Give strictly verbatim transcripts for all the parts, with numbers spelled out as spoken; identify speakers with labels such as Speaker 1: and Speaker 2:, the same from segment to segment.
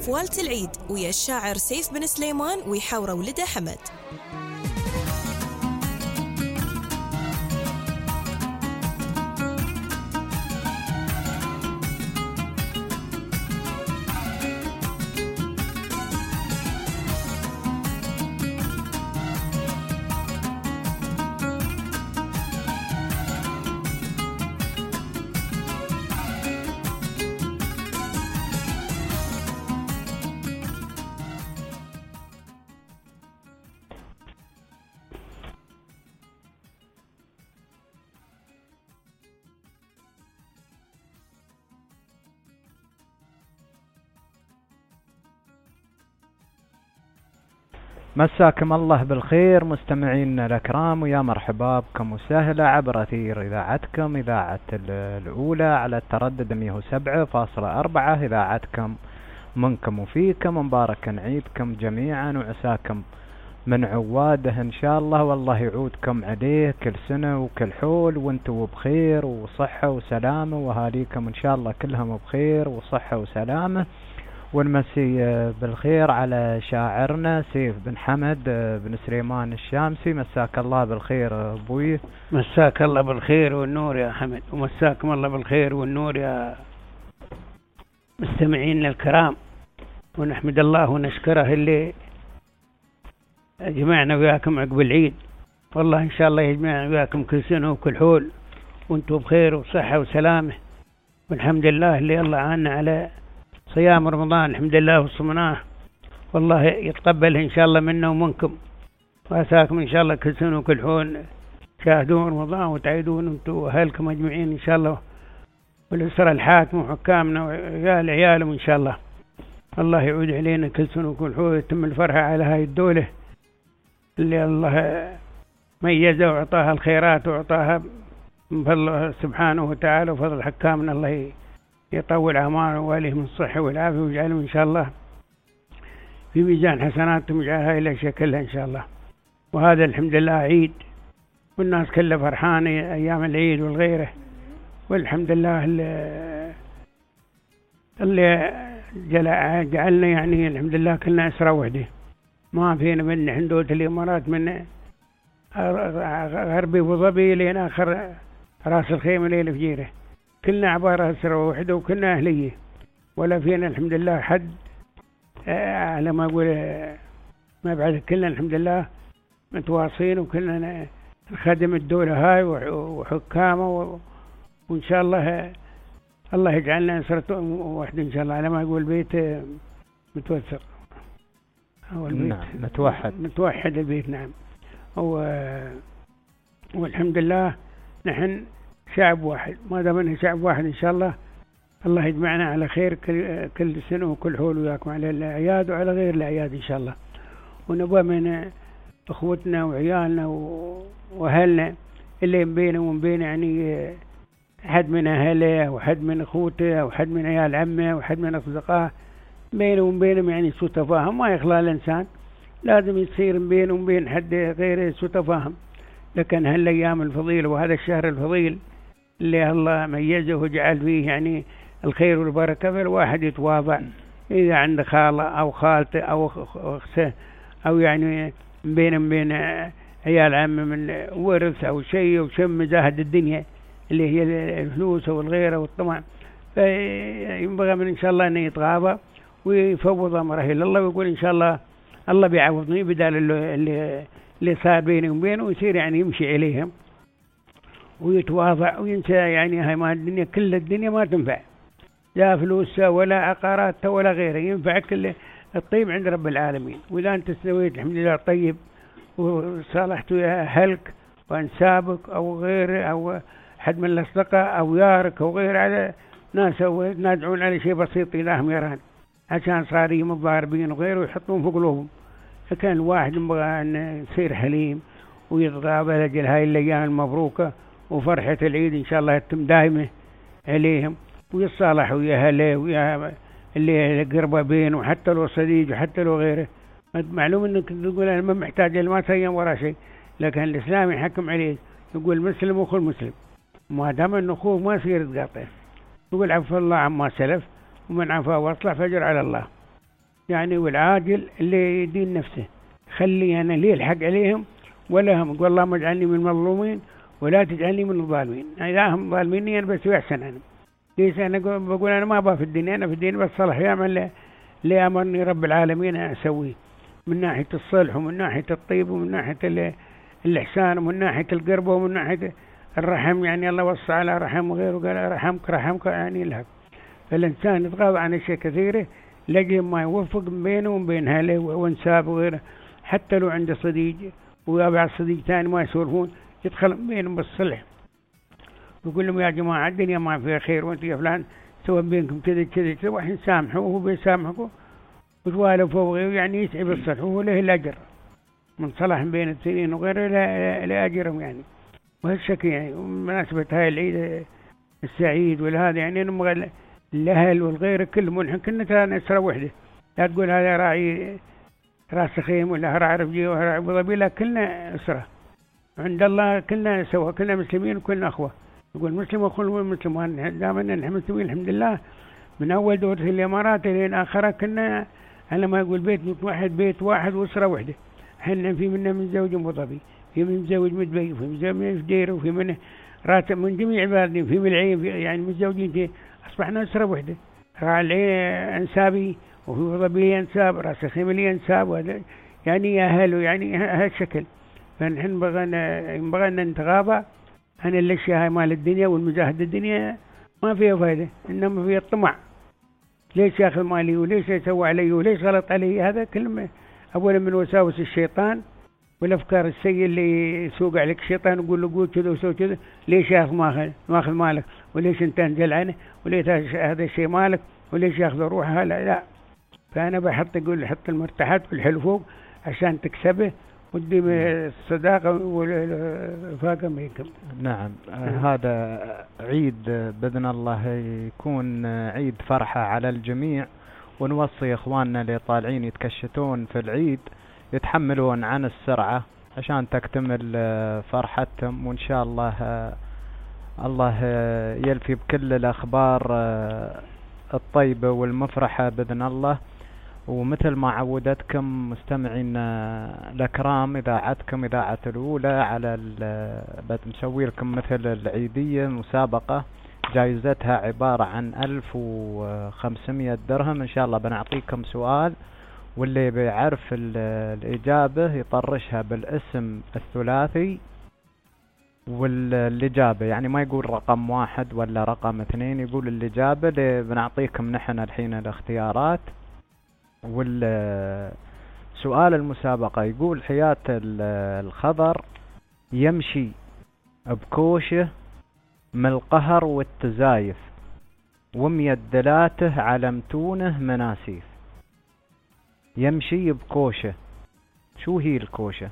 Speaker 1: فوالة العيد ويا الشاعر سيف بن سليمان ويحاور ولده حمد.
Speaker 2: مساكم الله بالخير مستمعينا الأكرام، ويا مرحبا بكم وسهلا عبر أثير إذاعتكم إذاعة الأولى على التردد مئة وسبعة فاصلة أربعة، إذاعتكم منكم وفيكم. مبارك عيدكم جميعا وعساكم من عواده إن شاء الله، والله يعودكم عليه كل سنة وكل حول وانتوا بخير وصحة وسلامة، وهاليكم إن شاء الله كلهم بخير وصحة وسلامة. ونمسي بالخير على شاعرنا سيف بن حمد بن سليمان الشامسي. مساك الله بالخير أبوي.
Speaker 3: مساك الله بالخير والنور يا حمد، ومساكم الله بالخير والنور يا مستمعين الكرام، ونحمد الله ونشكره اللي جمعنا وياكم عقب العيد. والله إن شاء الله يجمعنا وياكم كل سنة وكل حول وانتم بخير وصحة وسلامة، والحمد لله اللي الله عنا على صيام رمضان، الحمد لله وصمناه، والله يتقبله إن شاء الله منا ومنكم، وأساكم إن شاء الله كل سنة وكل حول تشاهدون رمضان وتعيدون أنتم وأهلكم أجمعين إن شاء الله، والأسرة الحاكمة وحكامنا وعيال عيالهم إن شاء الله. الله يعود علينا كل سنة وكل حول ويتم الفرحة على هاي الدولة اللي الله ميزها وعطاها الخيرات وعطاها من فضل سبحانه وتعالى وفضل حكامنا. الله يطول أعمارهم وعليهم الصحة والعافية ويجعلهم إن شاء الله في ميزان حسناتهم ويجعلها إلى شكلها إن شاء الله. وهذا الحمد لله عيد والناس كلها فرحانة أيام العيد والغيره، والحمد لله اللي, اللي جعلنا يعني الحمد لله كلنا أسرة وحدة، ما فينا من حندوة الإمارات من غربي وضبي لين آخر راس الخيمة ليلة فجيرة، كلنا عبارة أسرة وحدة وكلنا أهلية، ولا فينا الحمد لله حد على ما أقول ما بعد، كلنا الحمد لله متواصلين وكلنا نخدم الدولة هاي وحكامه، وإن شاء الله الله يجعلنا أسرة واحدة إن شاء الله على ما أقول بيت متوثق أو البيت
Speaker 2: نعم متوحد
Speaker 3: متوحد البيت نعم. والحمد لله نحن شعب واحد، ما دام انه شعب واحد ان شاء الله الله يجمعنا على خير كل, كل سنة وكل حول وياكم على الأعياد وعلى غير الأعياد ان شاء الله. ونبغى من اخوتنا وعيالنا واهلنا اللي بيننا وبين يعني حد من اهله وحد من اخوته وحد من عيال عمه وحد من اصدقائه، بينه وبينهم يعني سوء تفاهم ما يخلى الانسان، لازم يصير بينه وبين حد غيره سوء تفاهم. لكن هالايام الفضيله وهذا الشهر الفضيل اللي الله ميزه وجعل فيه يعني الخير والبركة، فالواحد يتواضع إذا عنده خالة أو خالته أو أخته أو يعني بين بين عيال عم من ورث أو شيء وشم مزاهد الدنيا اللي هي الفلوس والغيرة والطمع، فينبغى من إن شاء الله أن يتغابى ويفوض أمره إلى الله ويقول إن شاء الله الله بيعوضني بدال اللي اللي صار بيني وبينه، ويصير يعني يمشي عليهم ويتواضع وينسى يعني هاي ما الدنيا كل الدنيا ما تنفع، لا فلوس ولا عقارات ولا غيره، ينفع كل الطيب عند رب العالمين. وإذا أنت سويت الحمد لله طيب وصالحت ويا أهلك وأنسابك أو غيره أو حد من الأصدقاء أو يارك أو غير على ناس نادعون على شيء بسيط إلهم يران عشان صارين مضاربين وغيره ويحطون في قلوبهم. فكان الواحد يبغى أن يصير حليم ويتغابى لأجل هاي الأيام المبروكة وفرحة العيد إن شاءالله يتم دائمة عليهم، ويصالح ويا أهله ويا اللي قربة بينه وحتى لو صديق وحتى لو غيره. معلوم أنك تقول أنا ما محتاج ما سيم ولا شيء، لكن الإسلام يحكم عليك يقول مسلم وخل مسلم، ما دام أنه أخوه ما يصير تقاطع، يقول عفو الله عما سلف ومن عفا واصلح فجر على الله. يعني والعاجل اللي يدين نفسه، خلي أنا لي الحق عليهم ولا هم. قل اللهم اجعلني من المظلومين ولا تجعلني من الظالمين. إذا هم ظالميني أنا بس أحسن أنا. ليش أنا بقول أنا ما أبغى في الدنيا، أنا في الدنيا بس صلح يعمل اللي أمرني رب العالمين أسويه، من ناحية الصلح ومن ناحية الطيب ومن ناحية الإحسان ومن ناحية القرب ومن ناحية الرحم. يعني الله وصى على رحم وغيره قال رحمك رحمك يعني لها. فالإنسان يتغاضى عن أشياء كثيرة لجل ما يوفق بينه وبين أهله وانساب وغيره. حتى لو عنده صديق ويابع صديق ثاني ما يسولفون، يدخل بينهم بالصلح ويقول لهم يا جماعة الدنيا ما فيها خير وانت يا فلان سوى بينكم كذا كذا كذا، واحد سامحوا وهو بيسامحكم وتوالفوا وغيره، يعني يسعب الصلح وهو له الأجر من صلاح بين الاثنين وغيره لأجرهم يعني. وهالشكل يعني بمناسبة هاي العيد السعيد والهذا يعني نبغى الأهل والغير كلهم نحن كلنا أسرة وحدة. لا تقول هذا راعي راس خيم ولا راعي رفجي ولا راعي أبو ظبي، لا كلنا أسرة عند الله، كلنا سوا، كلنا مسلمين وكلنا أخوة. يقول مسلم وكل مسلم، دائما نحن مسلمين الحمد لله من أول دورة الإمارات إلى آخرها. كنا على ما يقول بيت واحد بيت واحد وأسرة وحدة. حنا في منا من زوج أبو ظبي، في من زوج مدبي، وفي من زوج من فدير، وفي من راتب من جميع عبادنا، في من العين يعني متزوجين. أصبحنا أسرة وحدة. راعي العين أنسابي وفي أبو ظبي أنساب، راس الخيم لي أنساب، وهذا يعني أهله يعني هالشكل. فنحن بغينا بغينا نتغاضى عن الأشياء هاي مال الدنيا والمجاهدة. الدنيا ما فيها فائدة، إنما فيها الطمع. ليش ياخذ مالي وليش يسوي علي وليش غلط علي؟ هذا كلمة أولا من وساوس الشيطان والأفكار السيئة اللي يسوق عليك الشيطان، يقول له قول كذا وسوي كذا. ليش ياخذ ماخذ ماخذ مالك وليش أنت انزل عنه وليش هذا الشيء مالك وليش ياخذ روحها؟ لا لا. فأنا بحط يقول حط المرتاحات والحلو فوق عشان تكسبه ودي الصداقة والرفاقة منكم.
Speaker 2: نعم. هذا عيد بإذن الله يكون عيد فرحة على الجميع، ونوصي إخواننا اللي طالعين يتكشتون في العيد يتحملون عن السرعة عشان تكتمل فرحتهم. وإن شاء الله الله يلفي بكل الأخبار الطيبة والمفرحة بإذن الله. ومثل ما عودتكم مستمعين الأكرام إذاعتكم إذاعة الأولى على بنسوي لكم مثل العيدية مسابقة جائزتها عبارة عن ألف وخمسمائة درهم. إن شاء الله بنعطيكم سؤال واللي بيعرف الإجابة يطرشها بالاسم الثلاثي والإجابة، يعني ما يقول رقم واحد ولا رقم اثنين، يقول الإجابة اللي بنعطيكم نحن الحين الاختيارات. والسؤال المسابقة يقول حياة الخضر يمشي بكوشه من القهر والتزايف وميدلاته علمتونه مناسيف. يمشي بكوشه، شو هي الكوشة؟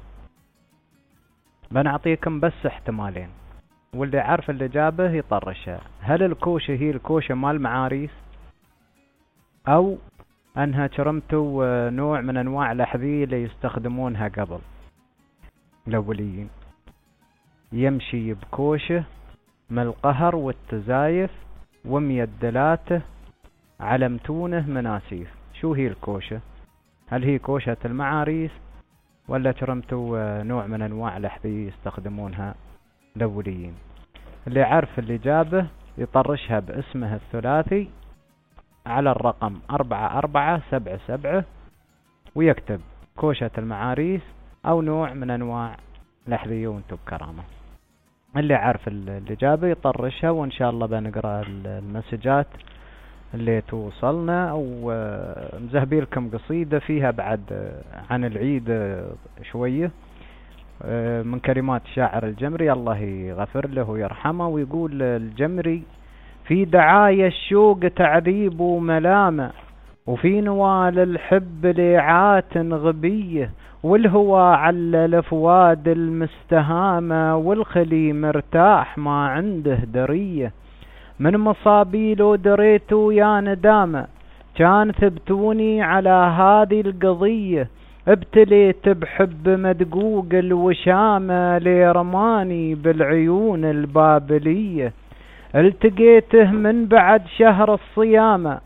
Speaker 2: بنعطيكم بس احتمالين واللي عارف الإجابة يطرشها. هل الكوشة هي الكوشة مال معاريس، أو أنها شرمتوا نوع من أنواع الأحذية اللي يستخدمونها قبل الأوليين؟ يمشي بكوشه من القهر والتزايف وميدلاته علمتونه مناسيف. شو هي الكوشة؟ هل هي كوشة المعاريس ولا شرمتوا نوع من أنواع الأحذية يستخدمونها الأوليين؟ اللي عارف الإجابة يطرشها باسمها الثلاثي على الرقم أربعة أربعة سبعة سبعة ويكتب كوشة المعاريس أو نوع من أنواع الأحذية وانتم بكرامة. اللي عارف الإجابة يطرشها، وإن شاء الله بنقرأ المسجات اللي توصلنا. أو مزهبي لكم قصيدة فيها بعد عن العيد شوية من كلمات شاعر الجمري الله يغفر له ويرحمه. ويقول الجمري: في دعاية الشوق تعذيب وملامة، وفي نوال الحب ليعات غبية، والهوى على الافواد المستهامة، والخلي مرتاح ما عنده درية. من مصابيله دريتوا يا ندامة، كان ثبتوني على هذه القضية، ابتليت بحب مدقوق الوشامة، ليرماني بالعيون البابلية. التقيته من بعد شهر الصيامة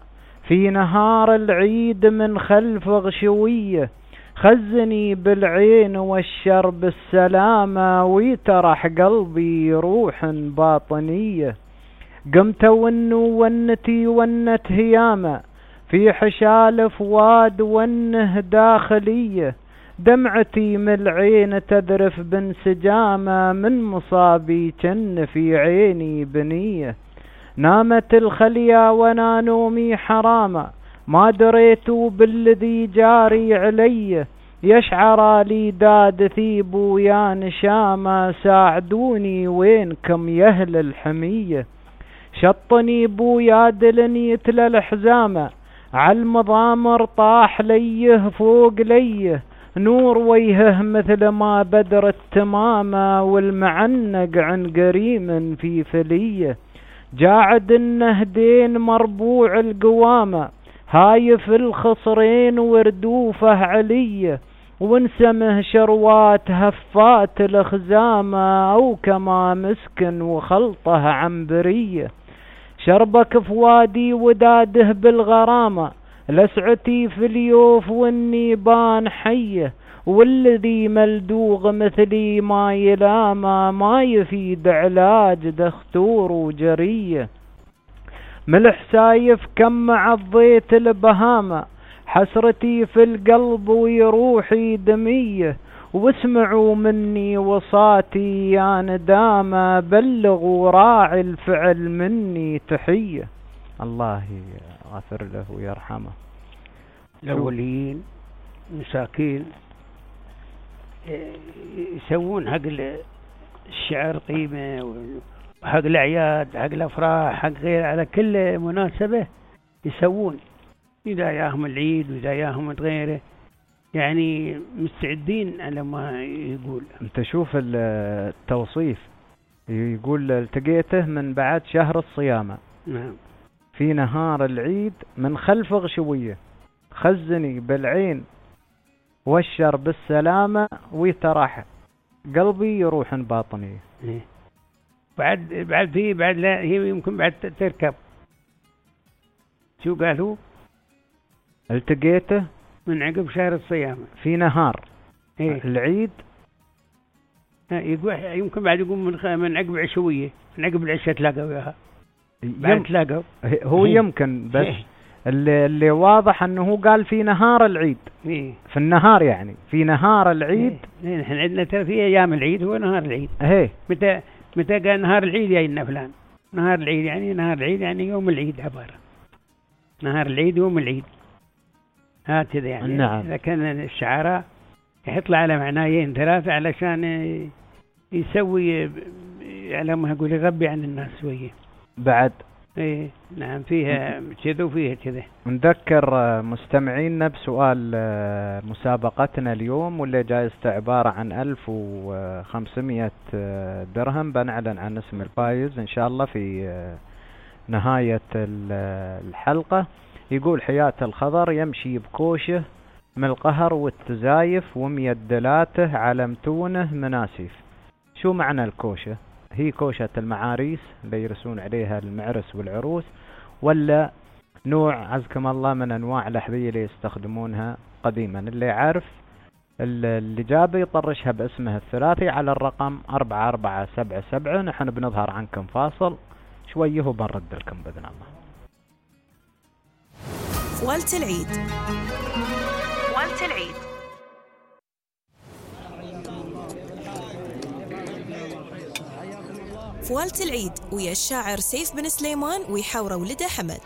Speaker 2: في نهار العيد من خلف غشوية، خزني بالعين والشر بالسلامة، ويترح قلبي روح باطنية. قمت ونو ونتي ونت هيامة، في حشال فواد ونه داخلية، دمعتي من العين تذرف بانسجامة، من مصابي كن في عيني بنية. نامت الخلية وانا نومي حرامة، ما دريتوا بالذي جاري علي، يشعر لي داد ثيب يا نشامة، ساعدوني وينكم يا اهل الحمية. شطني بويا دلني يتلى الحزامة، عالمضامر طاح ليه فوق ليه، نور وجهه مثل ما بدر التمامة، والمعنق عن قريم في فلية. جاعد النهدين مربوع القوامة، هايف الخصرين وردوفه علية، وانسمه شروات هفات الخزامة، او كما مسكن وخلطه عنبرية. شربك فوادي وداده بالغرامة، لسعتي في اليوف والنيبان حية، والذي ملدوغ مثلي ما يلامه، ما يفيد علاج دختور وجرية. ملح سايف كم مع الضيت البهامة، حسرتي في القلب ويروحي دمية، واسمعوا مني وصاتي يا ندامة، بلغوا راعي الفعل مني تحية. الله يغفر له ويرحمه.
Speaker 3: الأولين مساكين يسوون حق الشعر قيمة، وحق الأعياد، حق الأفراح، حق غير، على كل مناسبة يسوون، إذا ياهم العيد وإذا ياهم غيره، يعني مستعدين على ما يقول.
Speaker 2: انت شوف التوصيف، يقول التقيته من بعد شهر الصيامة،
Speaker 3: نعم،
Speaker 2: في نهار العيد من خلف غشوية، خزني بالعين والشر بالسلامة، ويتراح قلبي يروح باطني.
Speaker 3: إيه. بعد بعد في بعد لا هي يمكن بعد تركب. شو قالوا؟
Speaker 2: التقيته
Speaker 3: من عقب شهر الصيام
Speaker 2: في نهار
Speaker 3: إيه؟ العيد، يقول يمكن بعد يقوم من من عقب عشوية، من عقب العشاء تلاقوا وياها، بعد تلاقوا.
Speaker 2: هو يمكن بس اللي, اللي واضح انه قال في نهار العيد.
Speaker 3: إيه؟
Speaker 2: في النهار، يعني في نهار العيد.
Speaker 3: إيه؟ نحن عندنا ترى في ايام العيد هو نهار العيد.
Speaker 2: ايه،
Speaker 3: متى متى قال نهار العيد يا إن فلان، نهار العيد يعني نهار العيد يعني يوم العيد، عبارة نهار العيد يوم العيد، هكذا يعني.
Speaker 2: نعم.
Speaker 3: إذا كان الشعراء يحط له على معنايين ثلاثة علشان يسوي على ما أقول يغبي عن الناس شوية
Speaker 2: بعد.
Speaker 3: إيه نعم، فيها كذا وفيها كذا.
Speaker 2: نذكر مستمعينا بسؤال مسابقتنا اليوم، واللي جائزته عبارة عن ألف وخمسمائة درهم. بنعلن عن اسم الفائز إن شاء الله في نهاية الحلقة. يقول حياة الخضر يمشي بكوشه من القهر والتزايف، وميدلاته علمتونه مناسيف. شو معنى الكوشة؟ هي كوشة المعاريس اللي يرسون عليها المعرس والعروس، ولا نوع عزكم الله من أنواع الأحذية اللي يستخدمونها قديما؟ اللي يعرف الإجابة يطرشها باسمه الثلاثي على الرقم أربعة أربعة سبعة سبعة. نحن بنظهر عنكم فاصل شويه وبنرد لكم بإذن الله.
Speaker 1: فوالة العيد، فوالة العيد. فوالة العيد ويا الشاعر سيف بن سليمان ويحاور ولده حمد.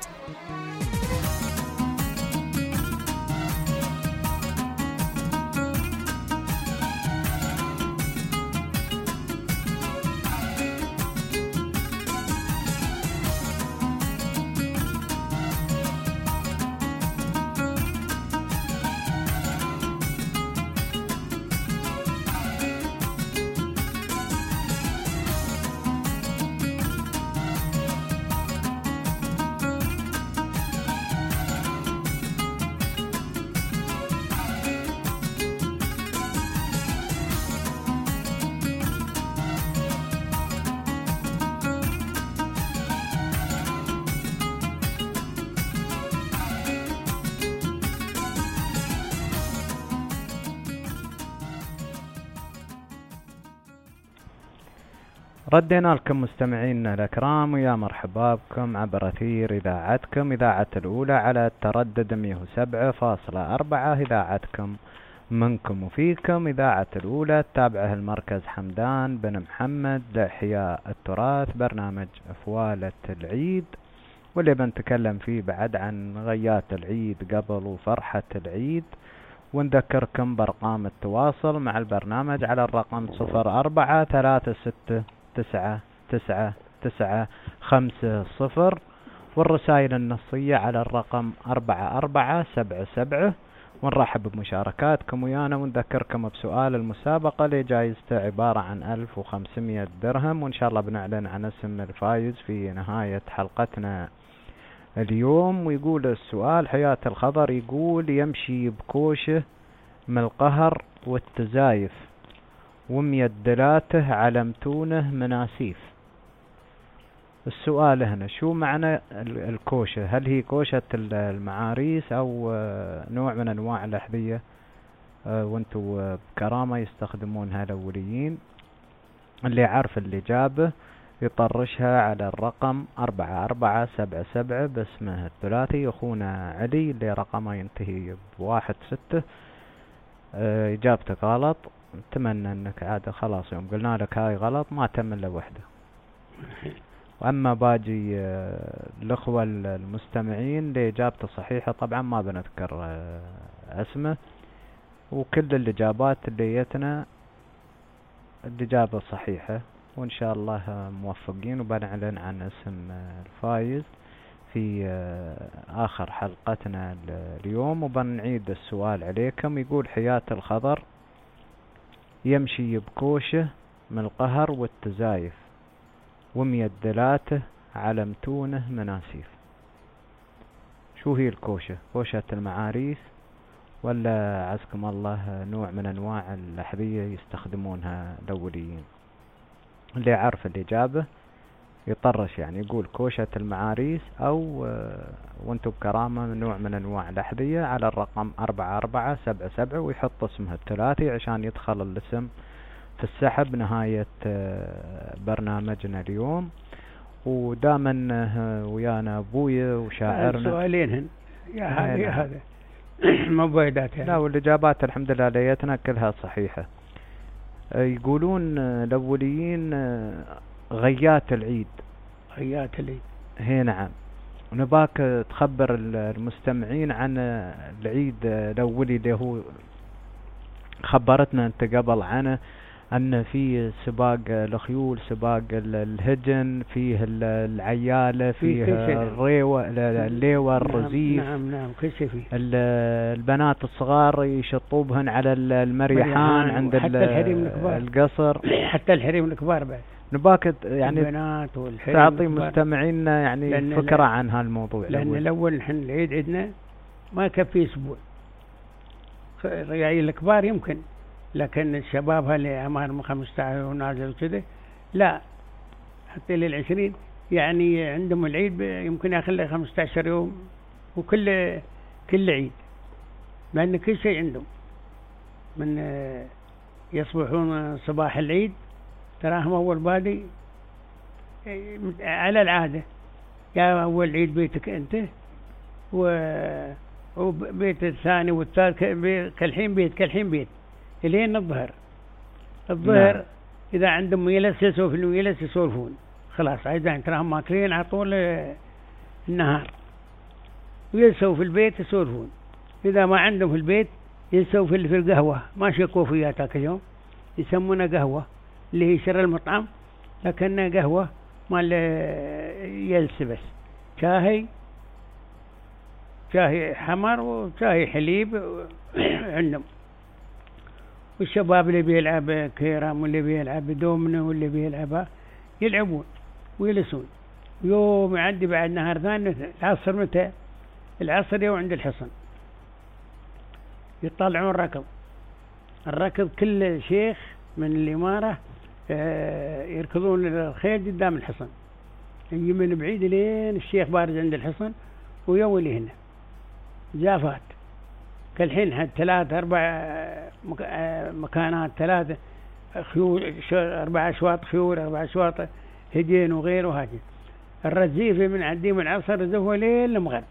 Speaker 2: ردينا لكم مستمعينا الأكرام، ويا مرحبا بكم عبر أثير إذاعتكم إذاعة الأولى على التردد مئة وسبعة فاصلة أربعة. إذاعتكم منكم وفيكم، إذاعة الأولى تابعه المركز حمدان بن محمد لإحياء التراث، برنامج فوالة العيد، واللي بنتكلم فيه بعد عن غيات العيد قبل وفرحة العيد. ونذكركم بأرقام التواصل مع البرنامج على الرقم صفر أربعة ثلاثة ستة تسعة تسعة تسعة خمسة صفر، والرسائل النصية على الرقم أربعة أربعة سبعة سبعة. ونرحب بمشاركاتكم ويانا، ونذكركم بسؤال المسابقة اللي جايزته عبارة عن ألف وخمسمائة درهم، وإن شاء الله بنعلن عن اسم الفايز في نهاية حلقتنا اليوم. ويقول السؤال: حياة الخضر يقول يمشي بكوشه من القهر والتزايف، وميدلاته علمتونه مناسيف. السؤال هنا شو معنى الكوشة؟ هل هي كوشة المعاريس أو نوع من أنواع الأحذية وانتو بكرامة يستخدمونها الأوليين؟ اللي عارف الإجابة يطرشها على الرقم أربعة أربعة سبعة سبعة باسمه الثلاثي. أخونا علي اللي رقمه ينتهي بواحد ستة إجابتك غلط. أتمنى أنك عاد خلاص يوم قلنا لك هاي غلط ما تم إلا وحدة. وأما باقي الأخوة المستمعين اللي إجابته صحيحة طبعا ما بنذكر اسمه، وكل الإجابات اللي جتنا الإجابة صحيحة، وإن شاء الله موفقين، وبنعلن عن اسم الفايز في آخر حلقتنا اليوم. وبنعيد السؤال عليكم. يقول حياة الخضر يمشي بكوشه من القهر والتزايف، وميدلاته علمتونه مناسيف. شو هي الكوشة؟ كوشة المعاريس ولا عزكم الله نوع من أنواع الأحذية يستخدمونها الأوليين؟ اللي يعرف الإجابة يطرش، يعني يقول كوشة المعاريس أو وانتو بكرامة نوع من أنواع الأحذية على الرقم أربعة أربعة سبعة سبعة، ويحط اسمها الثلاثي عشان يدخل الاسم في السحب نهاية برنامجنا اليوم. ودائما ويانا أبويا وشاعرنا
Speaker 3: سؤالين هن يا هذا يا هذا مبيدات.
Speaker 2: لا، والإجابات الحمد لله ليتنا كلها صحيحة. يقولون الأوليين غيات العيد.
Speaker 3: غيات العيد
Speaker 2: هي نعم. ونباك تخبر المستمعين عن العيد الأولي اللي هو خبرتنا أنت قبل عنه، أن فيه سباق الخيول، سباق الهجن، فيه العيالة، فيه الريوة الليوة الرزيف.
Speaker 3: نعم نعم كل شيء فيه.
Speaker 2: البنات الصغار يشطوبهن على المريحان عند
Speaker 3: حتى الحريم الكبار
Speaker 2: القصر،
Speaker 3: حتى الحريم الكبار بعد.
Speaker 2: نباك يعني
Speaker 3: البنات والحريم
Speaker 2: تعطي مستمعينا يعني فكرة عن هالموضوع.
Speaker 3: لأن الأول نحن العيد عندنا ما كفي أسبوع، يعني الكبار يمكن، لكن الشباب اللي أعمارهم خمسة عشر ونازل وكذا لا، حتى للعشرين يعني عندهم العيد يمكن ياخذ له خمسة عشر يوم، وكل كل عيد، لأن كل شيء عندهم من يصبحون صباح العيد تراهم أول بادي على العادة، يا أول عيد بيتك أنت وبيت الثاني والثالث كالحين بيت كالحين بيت إلين الظهر. الظهر نعم. إذا عندهم ميلس يسولفون الميلس يسولفون خلاص، عايزين تراهم ماكلين على طول النهار، ويلسوا في البيت يسولفون. إذا ما عندهم في البيت يلسوا في في القهوة، ما شكوا فيها تاك اليوم يسمونها قهوة اللي هي شر المطعم، لكنها قهوة مال يلس بس، شاهي شاهي حمر وشاهي حليب عندهم. والشباب اللي بيلعب كيرام واللي بيلعب دومنة واللي بيلعبها يلعبون ويلسون. يوم يعدي بعد نهار ثاني العصر، متى العصر يوم عند الحصن يطلعون الركض. الركض كل شيخ من الإمارة يركضون الخيل قدام الحصن، يجي من بعيد لين الشيخ بارز عند الحصن ويولي هنا جافات. كالحين حد ثلاثة أربع مكانات، ثلاثة خيول أربع أشواط خيول أربع أشواط هجين وغيره هذه. الرزيفة من عديم العصر رزفوا ليل المغرب،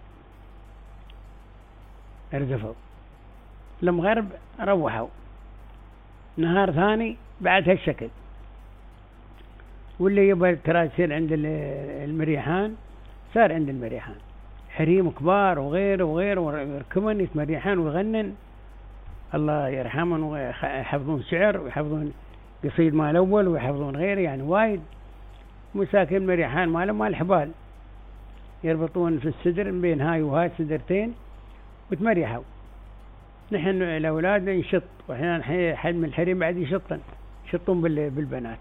Speaker 3: رزفوا المغرب روحوا نهار ثاني بعد هالشكل. واللي يبغى ترى يصير عند المريحان صار عند المريحان حريم كبار وغيره وغيره ويركبون يتمريحان ويغنن الله يرحمهم ويحفظون شعر ويحفظون قصيد مال أول ويحفظون غيره، يعني وايد مساكين مريحان مالهم مال حبال يربطون في السدر بين هاي وهاي سدرتين وتمريحوا. نحن الأولاد نشط وأحيانا حد من الحريم بعد يشطن يشطون بالبنات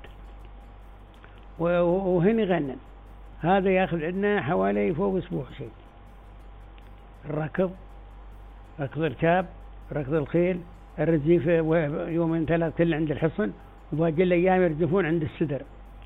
Speaker 3: وهن يغنن. هذا ياخذ عندنا حوالي فوق أسبوع شيء. الركض ركض الركاب ركض الخيل الرزيفة يومين ثلاث كل عند الحصن، وباقي الأيام يرزفون عند السدر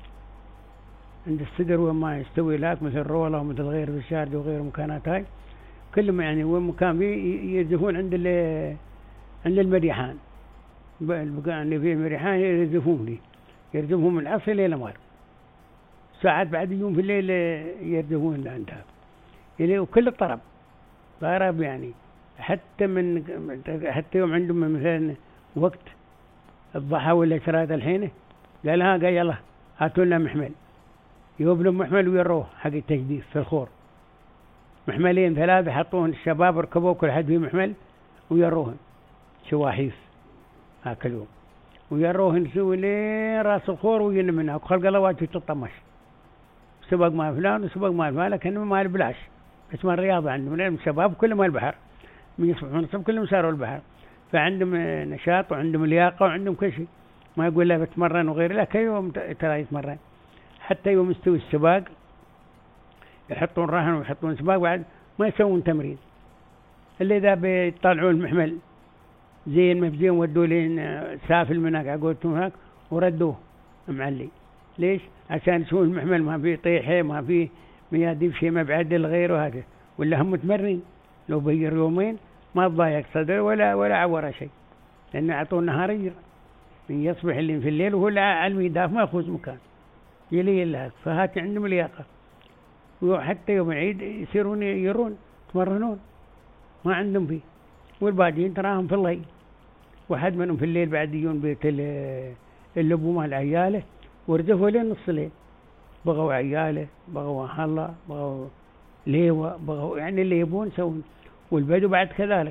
Speaker 3: عند السدر وما يستوي لك مثل رولة ومثل غير في الشارجة وغير مكانات هاي كلهم يعني وين مكان فيه يرزفون عند عند المريحان. البقاء اللي فيه المريحان يرزفون لي يرزفهم من العصر إلى مغرب ساعات بعد يوم في الليل يرزفون عندها يعني. وكل الطرب طرب يعني حتى من حتى يوم عندهم مثلا وقت الضحى ولا شراد الحين قال ها قال يلا هاتوا لنا محمل يوبلوا محمل ويروه حق التجديف في الخور محملين ثلاثة حطوهن الشباب ركبوا كل حد فيه محمل ويروهن شواحيف هاك اليوم ويروهن سوي لين راس الخور وين منها وخلق الله واجه تطمش سبق مال فلان وسبق مال فلان كانوا مال بلاش بس ما الرياضة عندهم لأن الشباب كلهم البحر من يصبحون الصبح كلهم صاروا البحر فعندهم نشاط وعندهم لياقة وعندهم كل شيء. ما يقول لا بتمرن وغير لا كل يوم ترى يتمرن حتى يوم يستوي السباق يحطون رهن ويحطون سباق بعد ما يسوون تمرين اللي إذا بيطلعوا المحمل زين مبزين ودوا لين سافل منك عقولتهم هناك وردوه معلي. ليش؟ عشان يسوون المحمل ما فيه طيحة ما فيه مياديب شيء ما بعدل غيره هذا ولا هم متمرين لو بير يومين ما تضايق صدر ولا ولا عور شيء لأن عطوا نهارير من يصبح اللي في الليل وهو على الميداف ما يخوز مكان يلي يلهك. فهات عندهم لياقة وحتى يوم العيد يصيرون يرون يتمرنون ما عندهم فيه. والباقيين تراهم في الليل واحد منهم في الليل بعد يجون بيت اللبو مال عياله ورزفوا لين نص الليل بغوا عياله بغوا حلا بغوا ليوة بغوا يعني اللي يبون سوون. والبدو بعد كذلك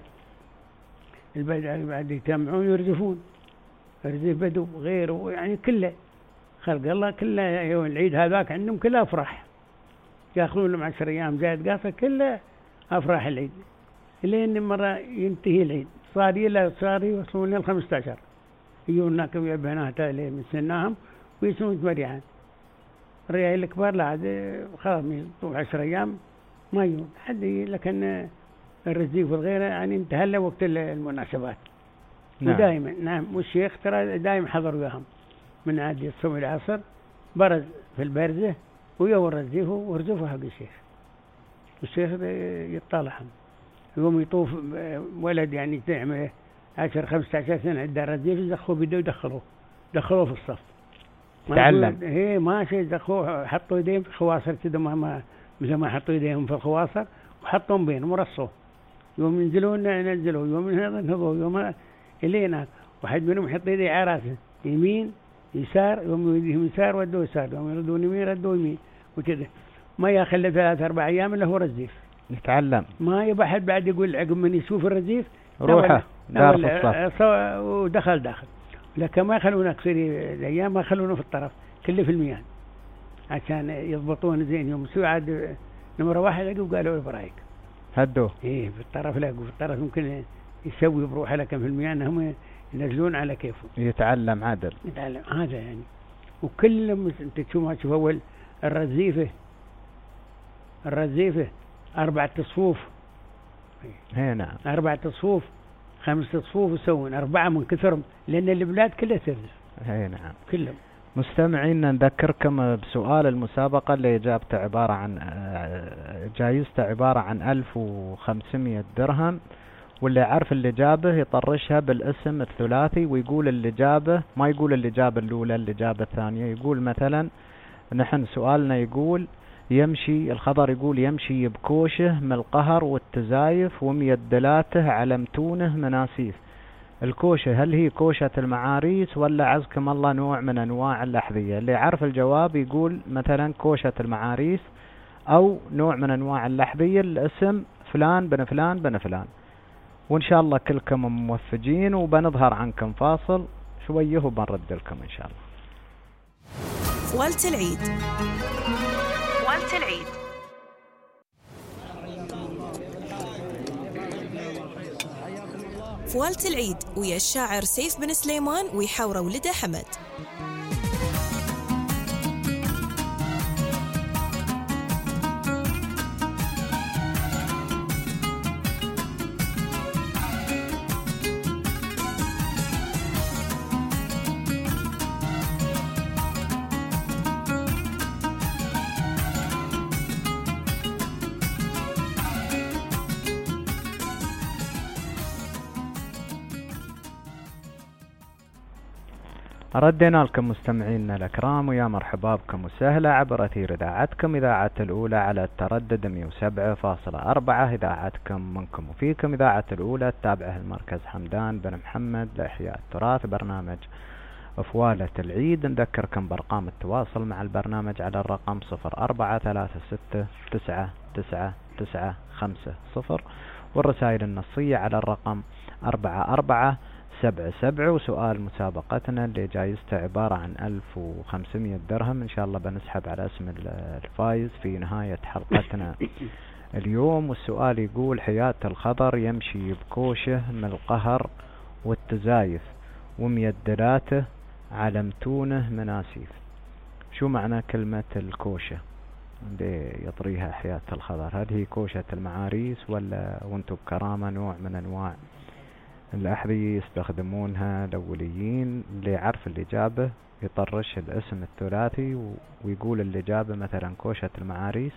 Speaker 3: البدو بعد يجتمعون يرزفون يرزف بدو غيره يعني كله خلق الله كله يوم العيد هذاك عندهم كله أفراح يأخذون لهم عشر أيام زائد قاصة كله أفراح العيد لين مرة ينتهي العيد صار يلا صار يوصلون للخمسة عشر يجون هناك بنات اللي من سنهم ويسوون مريحان. الرجال الكبار لا عاد خلاص من طول عشر أيام ما يجون حد. لكن الرزيف والغيره يعني انتهى له وقت المناسبات. نعم. ودائما نعم والشيخ ترى دائما حضر وياهم من عادي الصبح العصر برز في البرزة ويوم الرزيف ورزفه حق الشيخ. الشيخ يطالعهم يوم يطوف ولد يعني تعمل عشر خمسة عشر سنة عند الرزيف يدخلوا بيده يدخلوه دخلوه في الصف
Speaker 2: تعلم.
Speaker 3: هي ماشي دخلوه حطوا يديهم في الخواصر كده ما مثل ما حطوا يديهم في الخواصر وحطهم بينهم ورصوه. يوم ينزلون ينزلوا يوم ينهضوا يوم اللي هناك واحد منهم يحط يديه على راسه يمين يسار يوم يديهم يسار ودوا يسار يوم يردون يمين ردوا يمين وكذا ما يخلي ثلاث أربع أيام إلا هو رزيف يتعلم. ما يبقى حد بعد يقول عقب من يشوف الرزيف
Speaker 2: روحه دار في الصف
Speaker 3: ودخل داخل. لكن ما يخلونه كثير الأيام ما يخلونه في الطرف كله في الميان عشان يضبطون زين. يوم سوى عاد نمرة واحد لقوا قالوا برايك
Speaker 2: هدوه
Speaker 3: إيه في الطرف لقوا في الطرف ممكن يسوي بروحه لكن في الميان هم ينزلون على كيفه
Speaker 2: يتعلم عدل
Speaker 3: يتعلم هذا يعني. وكلهم انت تشوف تشوف أول الرزيفة الرزيفة أربعة صفوف
Speaker 2: هي نعم
Speaker 3: أربعة صفوف خمسة صفوف يسوون أربعة من كثرهم لأن البلاد كلها ترزف.
Speaker 2: هي نعم
Speaker 3: كلهم.
Speaker 2: مستمعين نذكركم بسؤال المسابقة اللي إجابته عبارة عن جائزته عبارة عن ألف وخمسمائة درهم واللي يعرف الإجابة يطرشها بالاسم الثلاثي ويقول الإجابة، ما يقول الإجابة الأولى الإجابة الثانية. يقول مثلا نحن سؤالنا يقول يمشي الخضر، يقول يمشي بكوشه من القهر والتزايف وميدلاته على متونه مناسيف. الكوشة هل هي كوشة المعاريس ولا عزكم الله نوع من أنواع الأحذية؟ اللي يعرف الجواب يقول مثلا كوشة المعاريس أو نوع من أنواع الأحذية، الاسم فلان بن فلان بن فلان. وإن شاء الله كلكم موفقين، وبنظهر عنكم فاصل شويه وبنرد لكم إن شاء الله.
Speaker 1: فوالة العيد. فوالة العيد. فوالة العيد ويا الشاعر سيف بن سليمان ويحاوره ولده حمد.
Speaker 2: ردينا لكم مستمعينا الأكرام، ويا مرحبا بكم وسهلا عبر أثير إذاعتكم إذاعة الأولى على التردد مئة وسبعة فاصلة أربعة. إذاعتكم منكم وفيكم، إذاعة الأولى تتابعه المركز حمدان بن محمد لإحياء التراث، برنامج فوالة العيد. نذكركم بأرقام التواصل مع البرنامج على الرقم صفر أربعة ثلاثة ستة تسعة تسعة تسعة خمسة صفر، والرسائل النصية على الرقم أربعة أربعة سبعة سبعة. وسؤال مسابقتنا اللي جايزته عبارة عن ألف وخمسمائة درهم، إن شاء الله بنسحب على اسم الفايز في نهاية حلقتنا اليوم. والسؤال يقول حياة الخضر يمشي بكوشه من القهر والتزايف وميدلاته على متونه مناسيف. شو معنى كلمة الكوشة اللي يطريها حياة الخضر؟ هل هي كوشة المعاريس ولا وانتم بكرامة نوع من أنواع الأحذية يستخدمونها الأوليين؟ اللي يعرف الإجابة يطرش الاسم الثلاثي ويقول الإجابة مثلا كوشة المعاريس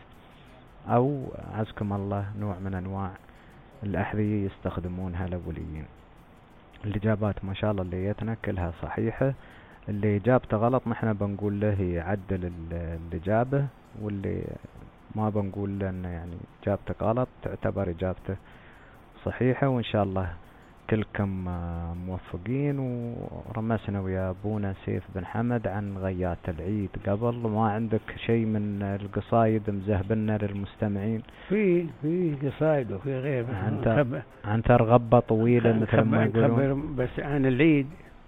Speaker 2: أو عزكم الله نوع من أنواع الأحذية يستخدمونها الأوليين. الإجابات ما شاء الله اللي يتنا كلها صحيحة. اللي إجابته غلط نحن بنقول له يعدل الإجابة، واللي ما بنقول له إنه يعني إجابتك غلط تعتبر إجابته صحيحة. وإن شاء الله كلكم موفقين. ورمسنا ويا أبونا سيف بن حمد عن غيات العيد قبل. ما عندك شيء من القصايد مزهبنا للمستمعين؟
Speaker 3: في في قصايد وفي غير
Speaker 2: عن عن ترغبة طويلة مثل ما يقولون،
Speaker 3: بس عن العيد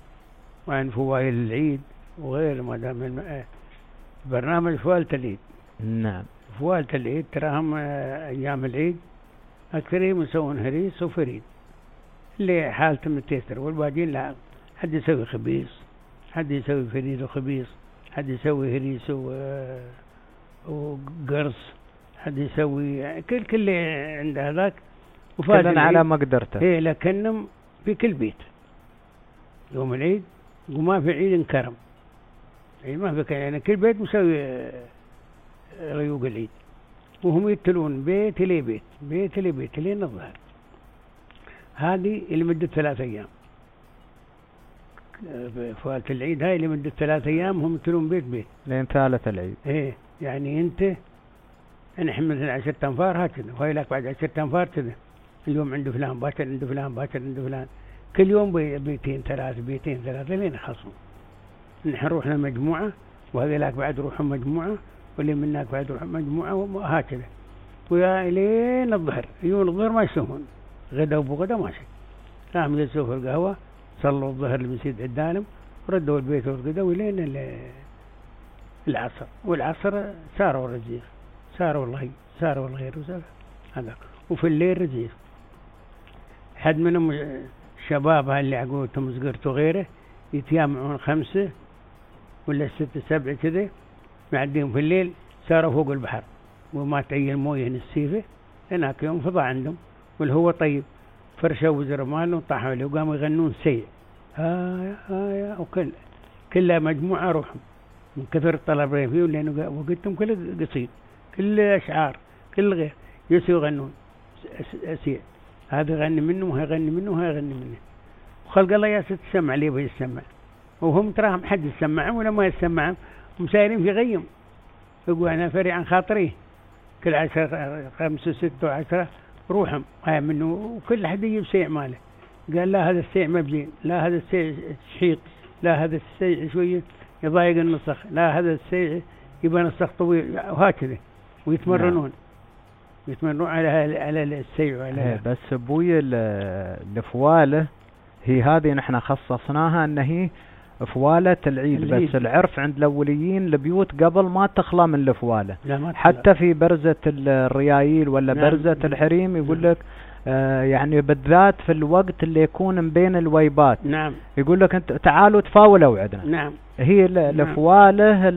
Speaker 3: وعن فوائد العيد وغير ما دام برنامج فوالة العيد.
Speaker 2: نعم،
Speaker 3: فوالة العيد تراهم أيام العيد أكثرهم يسوون هريس وفريد اللي حالته متيسر، والباقيين لا، حد يسوي خبيص، حد يسوي فريد وخبيص، حد يسوي هريس وقرص، حد يسوي كل كل عند هذاك
Speaker 2: كلنا على مقدرته.
Speaker 3: ايه لكنهم في كل بيت يوم العيد وما في عيد انكرم، يعني ما في يعني كل بيت مسوي ريوق العيد، وهم يتلون بيت لي بيت بيت لي بيت لين الظهر. هذه لمدة ثلاث أيام. فوالة العيد هاي لمدة ثلاث أيام هم يتلون بيت بيت
Speaker 2: لين ثالث العيد.
Speaker 3: إيه يعني أنت نحن مثلا عشرة أنفار هكذا، وهي لك بعد عشرة أنفار كذا، اليوم عنده فلان، باكر عنده فلان، باكر عنده فلان، كل يوم بيتين ثلاث بيتين ثلاثة لين يخلصون. نحن روحنا مجموعة، وهذا لك بعد روحهم مجموعة، واللي منك بعد روحهم مجموعة، وهكذا ويا لين الظهر. يوم الظهر ما يسوون غدا وبغدا ماشي، راحوا يجلسوا في القهوة، صلوا الظهر المسجد عدالهم، وردوا البيت والغدا ولين العصر. والعصر ساروا الرجيف، ساروا والله ساروا الغير وسار هذا. وفي الليل رجيف. حد منهم شباب اللي عقولتهم صغرتوا غيره يتجمعون خمسة ولا ستة سبعة كذا معديهم في الليل، ساروا فوق البحر وما تعين مويه السيفة هناك يوم فضى عندهم، واللي هو طيب فرشوا وزر مالهم وطاحوا عليه وقاموا يغنون سيء هايا هايا، وكل كلها مجموعة روحهم من كثر الطلب فيه، لأنه وقتهم كل قصيد كل أشعار كل غير يسوا يغنون سيء هذا يغني منه وهيغني منه وهيغني منه، وخلق الله يا ست تسمع ليه بيسمع، وهم تراهم حد يسمعهم ولا ما يسمعهم، مسايرين في غيم، يقول أنا فري عن خاطري كل عشرة خمسة ستة وعشرة روحهم هاي منه، وكل حد يجيب سيع ماله، قال لا هذا السيع مبزين، لا هذا السيع شحيط، لا هذا السيع شوية يضايق النسخ، لا هذا السيع يبقى نسخ طويل، وهكذا ويتمرنون. نعم. يتمرنون على على السيع وعلى
Speaker 2: بس ابوي الفواله هي هذه نحن خصصناها ان هي فوالة العيد, العيد بس العرف عند الاوليين البيوت قبل ما تخلى من الفواله، حتى في برزة الريايل ولا نعم. برزة الحريم يقول لك آه يعني بالذات في الوقت اللي يكون من بين الويبات
Speaker 3: نعم.
Speaker 2: يقول لك انت تعالوا تفاولوا عندنا.
Speaker 3: نعم.
Speaker 2: هي الفواله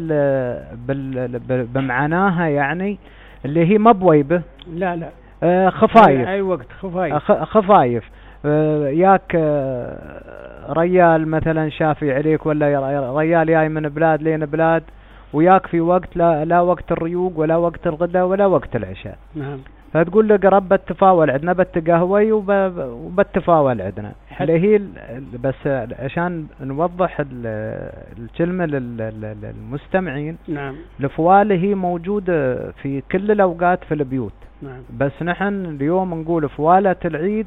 Speaker 2: بمعناها يعني اللي هي ما بويبه،
Speaker 3: لا لا
Speaker 2: آه خفايف،
Speaker 3: اي وقت خفايف
Speaker 2: آه خفايف آه ياك آه ريال مثلا شافي عليك ولا ريال جاي من بلاد لين بلاد، وياك في وقت لا, لا وقت الريوق ولا وقت الغداء ولا وقت العشاء.
Speaker 3: نعم.
Speaker 2: فتقول له قرب بتفاول عندنا بتقهوي وبتفاول عندنا اللي هي بس عشان نوضح الكلمة للمستمعين.
Speaker 3: نعم.
Speaker 2: الفوالة هي موجودة في كل الأوقات في البيوت.
Speaker 3: نعم.
Speaker 2: بس نحن اليوم نقول فوالة العيد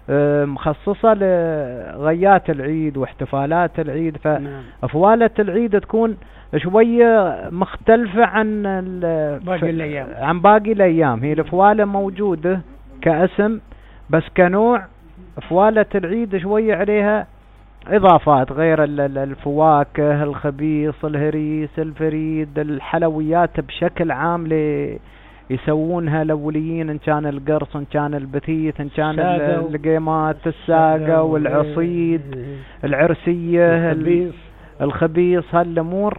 Speaker 2: مخصصة لغيات العيد واحتفالات العيد، ففوالة العيد تكون شوية مختلفة عن
Speaker 3: باقي الأيام.
Speaker 2: عن باقي الأيام. هي الفوالة موجودة كاسم، بس كنوع فوالة العيد شوية عليها إضافات غير الفواكه، الخبيص، الهريس، الفريد، الحلويات بشكل عام ل يسوونها الأوليين، إن كان القرص، إن كان البثيث، إن كان القيمات، الساقة والعصيد، العرسية،
Speaker 3: الخبيص,
Speaker 2: الخبيص هالأمور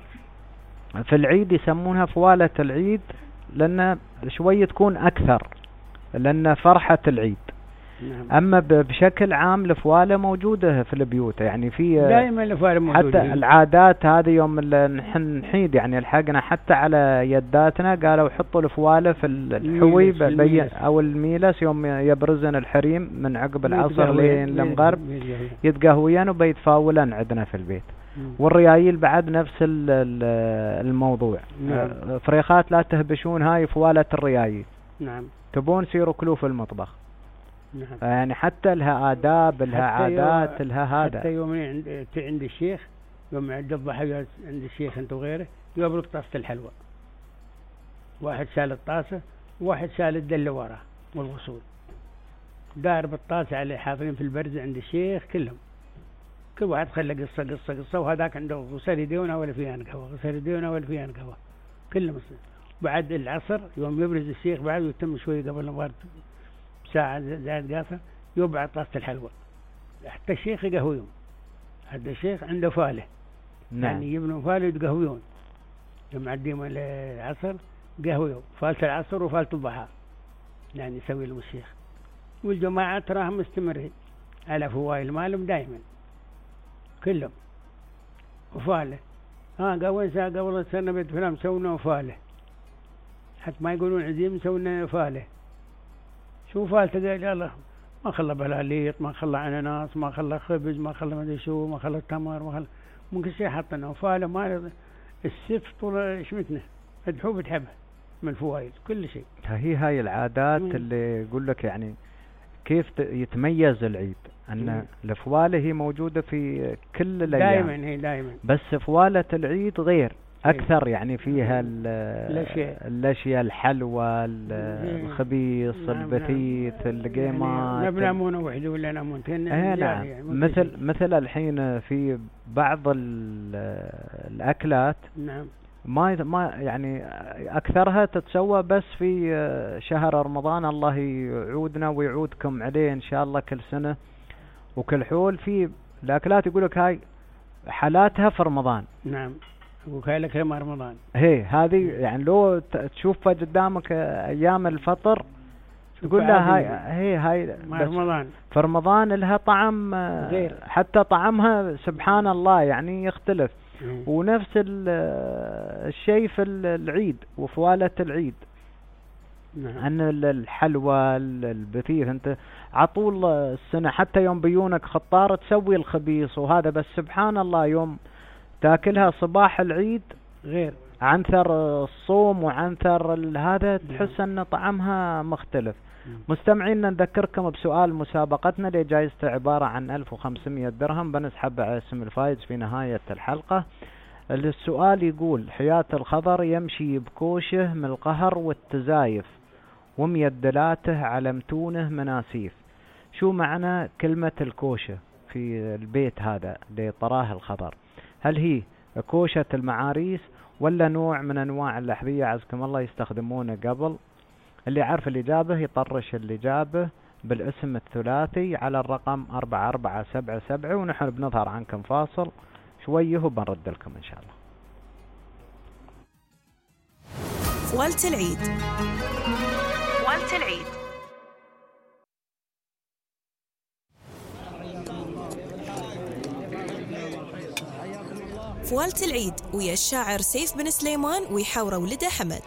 Speaker 2: في العيد يسمونها فوالة العيد، لأن شوية تكون أكثر لأن فرحة العيد.
Speaker 3: نعم.
Speaker 2: أما بشكل عام الفوالة موجودة في البيوت، يعني في
Speaker 3: دائما الفوالة موجودة.
Speaker 2: حتى العادات هذه يوم نحن نحيد يعني الحقنا حتى على يداتنا قالوا حطوا الفوالة في الحوي بي أو الميلس يوم يبرزن الحريم من عقب العصر لين المغرب يتقهوين وبيتفاولن عندنا في البيت. والريايل بعد نفس الموضوع.
Speaker 3: نعم.
Speaker 2: فريخات لا تهبشون هاي فوالة الريايل.
Speaker 3: نعم.
Speaker 2: تبون سيروا كلوا في المطبخ.
Speaker 3: نعم.
Speaker 2: يعني حتى لها آداب، لها عادات، لها هذا.
Speaker 3: حتى يوم عند عند الشيخ يوم عند الضحى عند الشيخ أنت وغيره يقبلوا طاسة الحلوى، واحد شال الطاسة وواحد شال الدلة وراه والغسول، دار بالطاسة على حاضرين في البرز عند الشيخ كلهم، كل واحد خلى قصة قصة قصة، وهذاك عنده غسل يدينا ولا فيان قهوة، غسل يدينا ولا فيان قهوة كلهم. بعد العصر يوم يبرز الشيخ بعد يتم شوي قبل المغرب ساعة زائد قاصر يوبع طاسة الحلوى، حتى الشيخ يقهويهم، حتى الشيخ عنده فالة.
Speaker 2: نعم.
Speaker 3: يعني يبنوا فالة يتقهويون يوم عديهم العصر قهويهم، فالة العصر وفالة الضحى يعني يسوي لهم الشيخ. والجماعة تراهم مستمرين على فوائل مالهم دائما كلهم وفالة. ها قوين ساعة قبل سنة بيت فلان سونا فالة، حتى ما يقولون عزيم سونا فالة. شو فالته؟ قال يلا ما خلى بلاليط، ما خلى عناناس، ما خلى خبز، ما خلى ما ادري شو، ما خلى تمر، ما خلى من كل شيء حطنا وفاله ما السف طول شمتنا ادحو بتحبه من الفوائد كل شيء.
Speaker 2: هي هاي العادات مم. اللي يقول لك يعني كيف يتميز العيد ان الفواله هي موجوده في كل الايام
Speaker 3: دائما، هي دائما،
Speaker 2: بس فواله العيد غير اكثر يعني فيها الاشياء الاشياء الحلوى، الخبيص،
Speaker 3: نعم.
Speaker 2: البثيث، القيمات.
Speaker 3: نبي نامونه وحده ولا نامونتين.
Speaker 2: ايه نعم. مثل مثل الحين في بعض الاكلات.
Speaker 3: نعم.
Speaker 2: ما ما يعني اكثرها تتسوى بس في شهر رمضان، الله يعودنا ويعودكم عليه ان شاء الله كل سنه وكل حول. في الاكلات يقول لك هاي حالاتها في رمضان.
Speaker 3: نعم. وكايلك لما رمضان.
Speaker 2: هي هذه يعني لو تشوفها قدامك ايام الفطر تقول لها هاي هي هاي
Speaker 3: رمضان.
Speaker 2: في رمضان لها طعم غير، حتى طعمها سبحان الله يعني يختلف. مم. ونفس الشيء في العيد وفوالة العيد
Speaker 3: نعم.
Speaker 2: عن الحلوى البثيث، انت عطول السنة حتى يوم بيونك خطار تسوي الخبيص وهذا، بس سبحان الله يوم تاكلها صباح العيد
Speaker 3: غير
Speaker 2: عنثر الصوم وعنثر هذا تحس ان طعمها مختلف.
Speaker 3: مم.
Speaker 2: مستمعين نذكركم بسؤال مسابقتنا اللي جايزته عبارة عن ألف وخمسمائة درهم بنسحب على اسم الفايز في نهاية الحلقة. السؤال يقول: حياة الخضر يمشي بكوشه من القهر والتزايف وميدلاته على متونه مناسيف. شو معنى كلمة الكوشة في البيت هذا اللي طراه الخضر؟ هل هي كوشة المعاريس ولا نوع من أنواع الأحذية عزكم الله يستخدمونه قبل؟ اللي عارف الإجابة يطرش الإجابة بالاسم الثلاثي على الرقم أربعة أربعة سبعة سبعة، ونحن بنظهر عنكم فاصل شويه وبنرد لكم إن شاء الله.
Speaker 1: فوالة العيد. فوالة العيد. فوالة العيد ويا الشاعر سيف بن سليمان ويحاوره ولده حمد.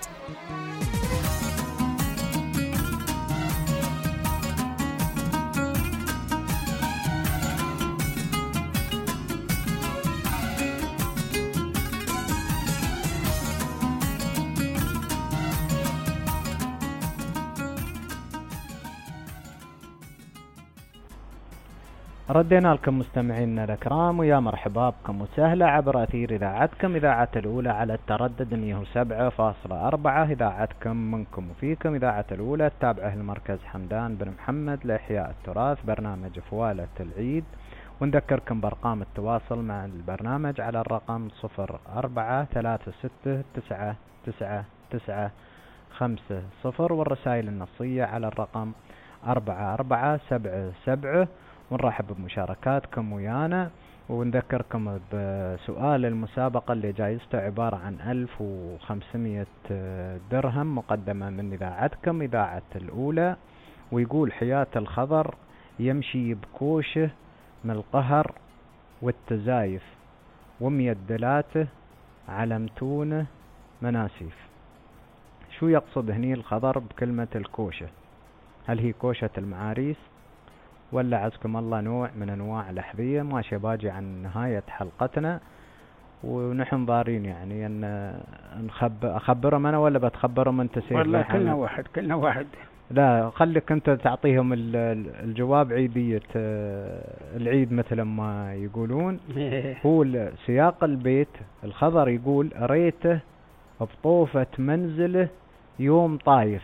Speaker 2: ردينا لكم مستمعينا الأكرام، ويا مرحبا بكم وسهلا عبر أثير إذاعتكم إذاعة الأولى على التردد مئة وسبعة فاصلة أربعة، إذاعتكم منكم وفيكم، إذاعة الأولى التابعة لمركز حمدان بن محمد لإحياء التراث، برنامج فوالة العيد. ونذكركم بأرقام التواصل مع البرنامج على الرقم صفر أربعة ثلاثة ستة تسعة تسعة تسعة خمسة صفر، والرسائل النصية على الرقم أربعة أربعة سبعة سبعة. ونرحب بمشاركاتكم ويانا، ونذكركم بسؤال المسابقة اللي جايزته عبارة عن ألف وخمسمائة درهم مقدمة من إذاعتكم إذاعة الأولى. ويقول: حياة الخضر يمشي بكوشه من القهر والتزايف وميدلاته على متونه مناسيف. شو يقصد هني الخضر بكلمة الكوشة؟ هل هي كوشة المعاريس ولا عزكم الله نوع من أنواع الأحذية؟ ما شباجي عن نهاية حلقتنا ونحن ضارين يعني أن نخب أخبرهم أنا ولا بتخبرهم أنت سيد؟
Speaker 3: والله كلنا واحد كلنا واحد.
Speaker 2: لا خليك أنت تعطيهم الجواب عيدية العيد مثل ما يقولون. هو سياق البيت الخضر يقول: ريته بطوفة منزله يوم طايف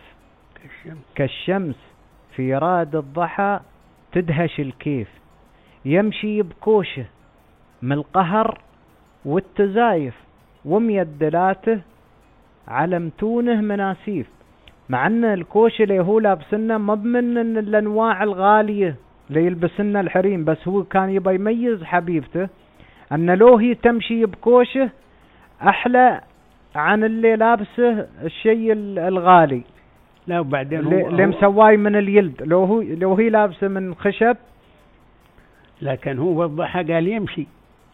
Speaker 2: كالشمس في راد الضحى تدهش الكيف، يمشي بكوشه من القهر والتزايف وميدلاته على متونه مناسيف. مع ان الكوشه اللي هو لابسنه ما من الانواع الغاليه اللي يلبسنه الحريم، بس هو كان يبى يميز حبيبته ان لو هي تمشي بكوشه احلى عن اللي لابسه الشيء الغالي.
Speaker 3: لا وبعدين
Speaker 2: اللي مسواي من اليلد، لو هو لو هي لابسه من خشب.
Speaker 3: لكن هو وضحها قال يمشي.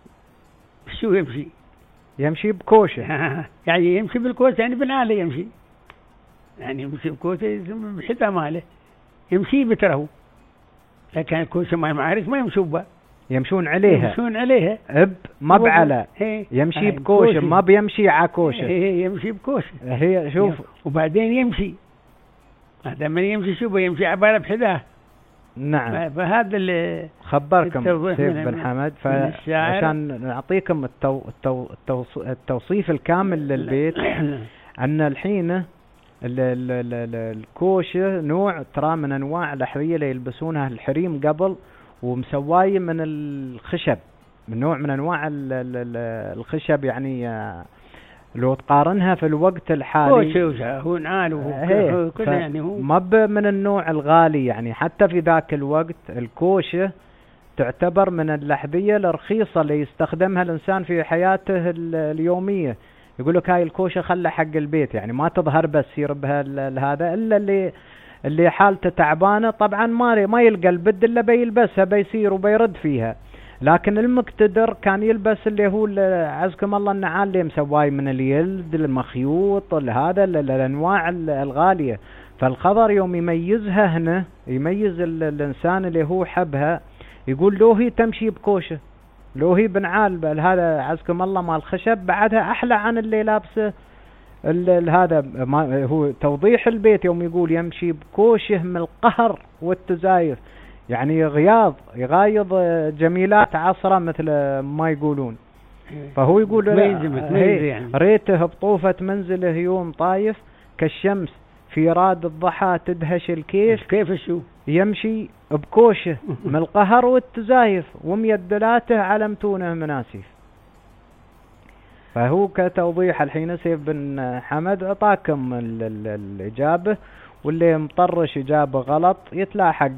Speaker 3: شو يمشي؟
Speaker 2: يمشي بكوشه.
Speaker 3: يعني يمشي بالكوشه يعني بالآلة يمشي، يعني يمشي بكوشه بحذاء ماله يمشي بتره. لكن الكوشه ما معارف ما يمشون بها،
Speaker 2: يمشون عليها
Speaker 3: يمشون عليها
Speaker 2: اب ما بعلى. يمشي بكوشه ما بيمشي على كوشه.
Speaker 3: هي يمشي بكوشه.
Speaker 2: هي شوف
Speaker 3: وبعدين يمشي هذا من يمشي شو بيمشي عبارة بحذاء.
Speaker 2: نعم.
Speaker 3: فهذا اللي
Speaker 2: خبركم سيف بن حمد، فعشان نعطيكم التو التو التوص التوصيف الكامل للبيت أن الحين الكوشة نوع ترى من أنواع الأحذية اللي يلبسونها الحريم قبل، ومسواي من الخشب، من نوع من أنواع الخشب. يعني لو تقارنها في الوقت الحالي
Speaker 3: هو نعال وهو كله يعني هو
Speaker 2: ما من النوع الغالي. يعني حتى في ذاك الوقت الكوشة تعتبر من الأحذية الرخيصة اللي يستخدمها الإنسان في حياته اليومية. يقول لك هاي الكوشة خلى حق البيت، يعني ما تظهر بس يصير بها هذا إلا اللي اللي حالته تعبانة. طبعا ما ما يلقى البد إلا بيلبسها بيصير وبيرد فيها. لكن المقتدر كان يلبس اللي هو عزكم الله النعال اللي مسواي من اليلد المخيوط هذا الانواع الغاليه. فالخضر يوم يميزها هنا، يميز الإنسان اللي هو حبها، يقول لو هي تمشي بكوشه، لو هي بنعال هذا عزكم الله مال خشب بعدها أحلى عن اللي لابسه هذا. هو توضيح البيت يوم يقول يمشي بكوشه من القهر والتزايف، يعني غياض يغايض جميلات عصره مثل ما يقولون. فهو يقول يعني ريته بطوفة منزله يوم طايف، كالشمس في راد الضحى تدهش الكيف،
Speaker 3: كيف شو
Speaker 2: يمشي بكوشه من القهر والتزايف، وميدلاته علمتونه مناسيف. فهو كتوضيح الحين سيف بن حمد أعطاكم الإجابة، واللي مطرش إجابة غلط يتلاحق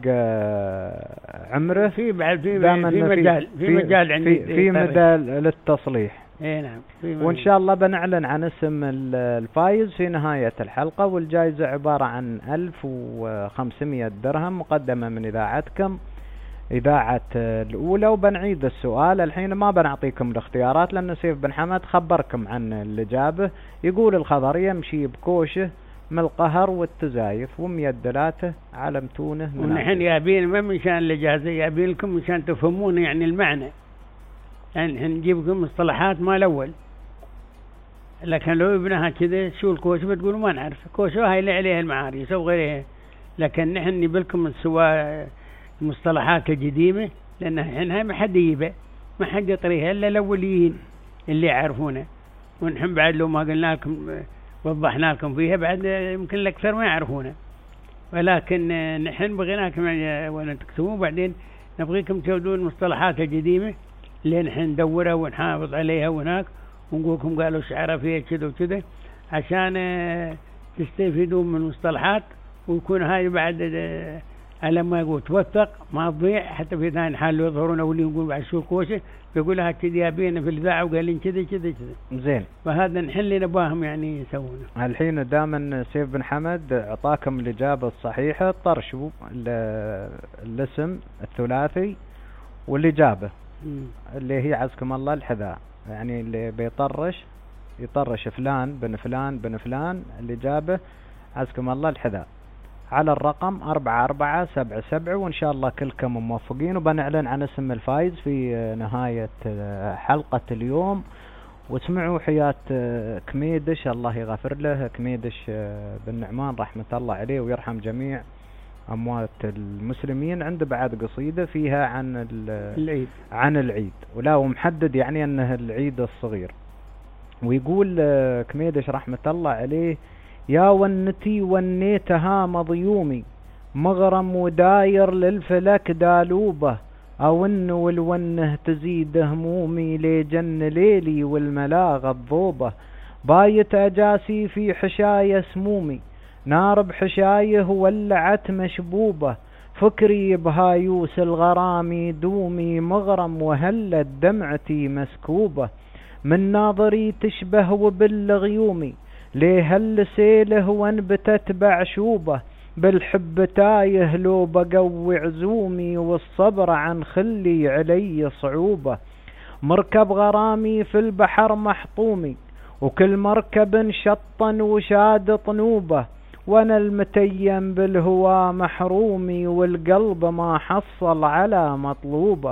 Speaker 2: عمره
Speaker 3: في بعد في, في مجال في, في مجال عندي
Speaker 2: في, في مجال للتصليح.
Speaker 3: اي نعم.
Speaker 2: وإن شاء الله بنعلن عن اسم الفايز في نهاية الحلقة، والجائزة عبارة عن ألف وخمسمائة درهم مقدمة من إذاعتكم إذاعة الأولى. وبنعيد السؤال الحين، ما بنعطيكم الاختيارات لأن سيف بن حمد خبركم عن الإجابة. يقول الخضر يمشي بكوشه من القهر والتزايف، وميدلاته علمتونه.
Speaker 3: ونحن يابين ما مشان الإجازة، يابين لكم مشان تفهمون يعني المعنى، يعني نجيب لكم مصطلحات ما الأول. لكن لو ابنها كذا شو الكوشه بتقولوا ما نعرف، كوشه هاي اللي عليها المعاريس أو غيرها. لكن نحن نجيب لكم السوا المصطلحات القديمة، لأن الحين هاي ما حد يجيبها، ما حد يطريها إلا الأوليين اللي يعرفونها. ونحن بعد لو ما قلنا لكم وضحنا لكم فيها بعد يمكن الأكثر ما يعرفونها. ولكن نحن بغيناكم وأنا تكتبون، بعدين نبغيكم تودون المصطلحات القديمة اللي نحن ندورها ونحافظ عليها هناك، ونقولكم قالوا شعرها فيها كذا وكذا، عشان تستفيدون من المصطلحات، ويكون هاي بعد على ما يقول توثق ما تضيع. حتى في ثاني حال يظهرون أولي يقول بعد شو كوشه بيقولها كذي أبينا في الإذاعة وقالين كذي كذي كذي.
Speaker 2: زين.
Speaker 3: فهذا نحن اللي نباهم يعني يسوونه.
Speaker 2: الحين دائما سيف بن حمد أعطاكم الإجابة الصحيحة، طرشوا الاسم الثلاثي والإجابة اللي هي عزكم الله الحذاء، يعني اللي بيطرش يطرش فلان بن فلان بن فلان، الإجابة عزكم الله الحذاء، على الرقم أربعة أربعة سبعة سبعة. وإن شاء الله كلكم موفقين، وبنعلن عن اسم الفائز في نهاية حلقة اليوم. واسمعوا حياة كميدش الله يغفر له، كميدش بن نعمان رحمة الله عليه ويرحم جميع أموات المسلمين. عنده بعد قصيدة فيها عن العيد، عن العيد ولا ومحدد يعني أنه العيد الصغير. ويقول كميدش رحمة الله عليه: يا ونتي ونيتها مضيومي، مغرم وداير للفلك دالوبة، أون والونه تزيد همومي، لجن ليلي والملاغ الضوبة، بايت أجاسي في حشاية سمومي، نار بحشايه ولعت مشبوبة، فكري بهايوس الغرامي دومي، مغرم وهلت دمعتي مسكوبة، من ناظري تشبه وبالغيومي، ليه هالسيله وانبتت بعشوبة، بالحب تايه لو بقوي عزومي، والصبر عن خلي علي صعوبة، مركب غرامي في البحر محطومي، وكل مركب شطا وشاد طنوبة، وانا المتيم بالهوى محرومي، والقلب ما حصل على مطلوبة،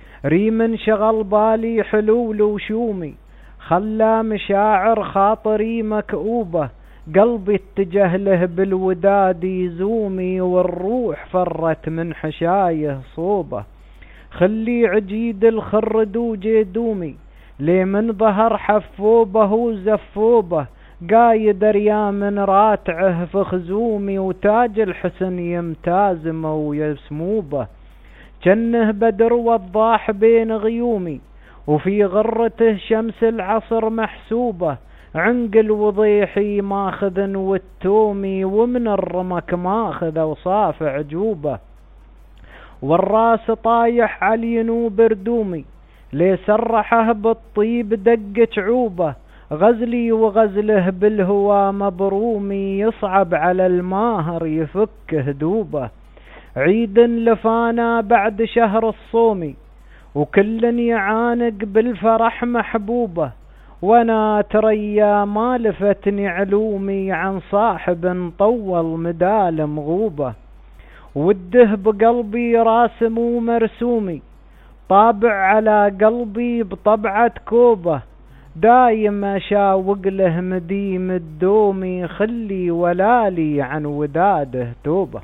Speaker 2: ريم شغل بالي حلول وشومي، خلى مشاعر خاطري مكؤوبة، قلبي اتجه له بالوداد يزومي، والروح فرت من حشايه صوبة، خلي عجيد الخرد وجيدومي، لي من ظهر حفوبه وزفوبة، قايد ريام راتعه في خزومي، وتاج الحسن يمتازمه ويسموبه، جنه بدر وضاح بين غيومي، وفي غرته شمس العصر محسوبة، عنقل وضيحي ماخذ والتومي، ومن الرمك ماخذ وصاف عجوبة، والراس طايح علينو بردومي، لي سرحه بالطيب دق شعوبة، غزلي وغزله بالهوى مبرومي، يصعب على الماهر يفك هدوبة، عيد لفانا بعد شهر الصومي، وكل يعانق بالفرح محبوبة، وانا تريا ما لفتني علومي عن صاحب طول مدال مغوبة، وده بقلبي راسم ومرسومي طابع على قلبي بطبعة كوبة، دايم اشاوق له مديم الدومي خلي ولالي عن وداده توبة.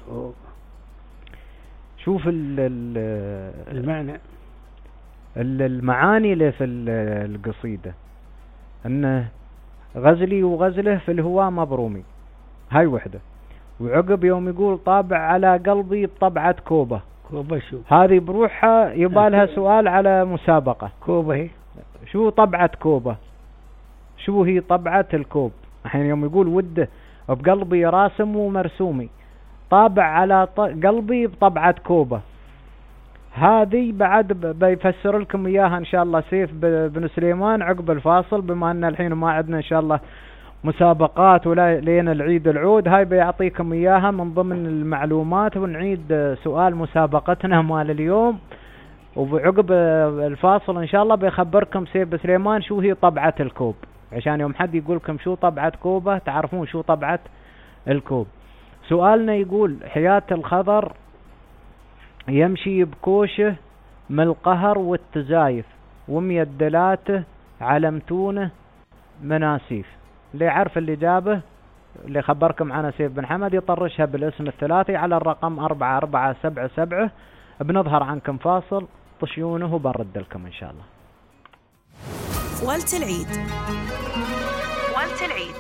Speaker 2: شوف
Speaker 3: المعنى
Speaker 2: المعاني اللي في القصيدة، انه غزلي وغزله في الهواء مبرومي، هاي وحدة. وعقب يوم يقول طابع على قلبي بطبعة كوبة،
Speaker 3: كوبة شو
Speaker 2: هذه بروحها يبالها سؤال على مسابقة.
Speaker 3: كوبة هي
Speaker 2: شو طبعة كوبة؟ شو هي طبعة الكوب؟ الحين يوم يقول وده بقلبي راسم ومرسومي طابع على قلبي بطبعة كوبة، هذه بعد بيفسر لكم اياها ان شاء الله سيف بن سليمان عقب الفاصل، بما ان الحين ما عندنا ان شاء الله مسابقات ولا لين العيد العود، هاي بيعطيكم اياها من ضمن المعلومات، ونعيد سؤال مسابقتنا مال اليوم. وعقب الفاصل ان شاء الله بيخبركم سيف بن سليمان شو هي طبعة الكوب، عشان يوم حد يقولكم شو طبعة كوبة تعرفون شو طبعة الكوب. سؤالنا يقول حياة الخضر يمشي بكوشه من القهر والتزايف، وميدلاته علمتونه مناسيف. اللي يعرف الإجابة اللي خبركم عنها سيف بن حمد يطرشها بالاسم الثلاثي على الرقم أربعة أربعة سبعة سبعة. بنظهر عنكم فاصل طشيونه وبنرد لكم إن شاء الله.
Speaker 1: فوالة العيد فوالة العيد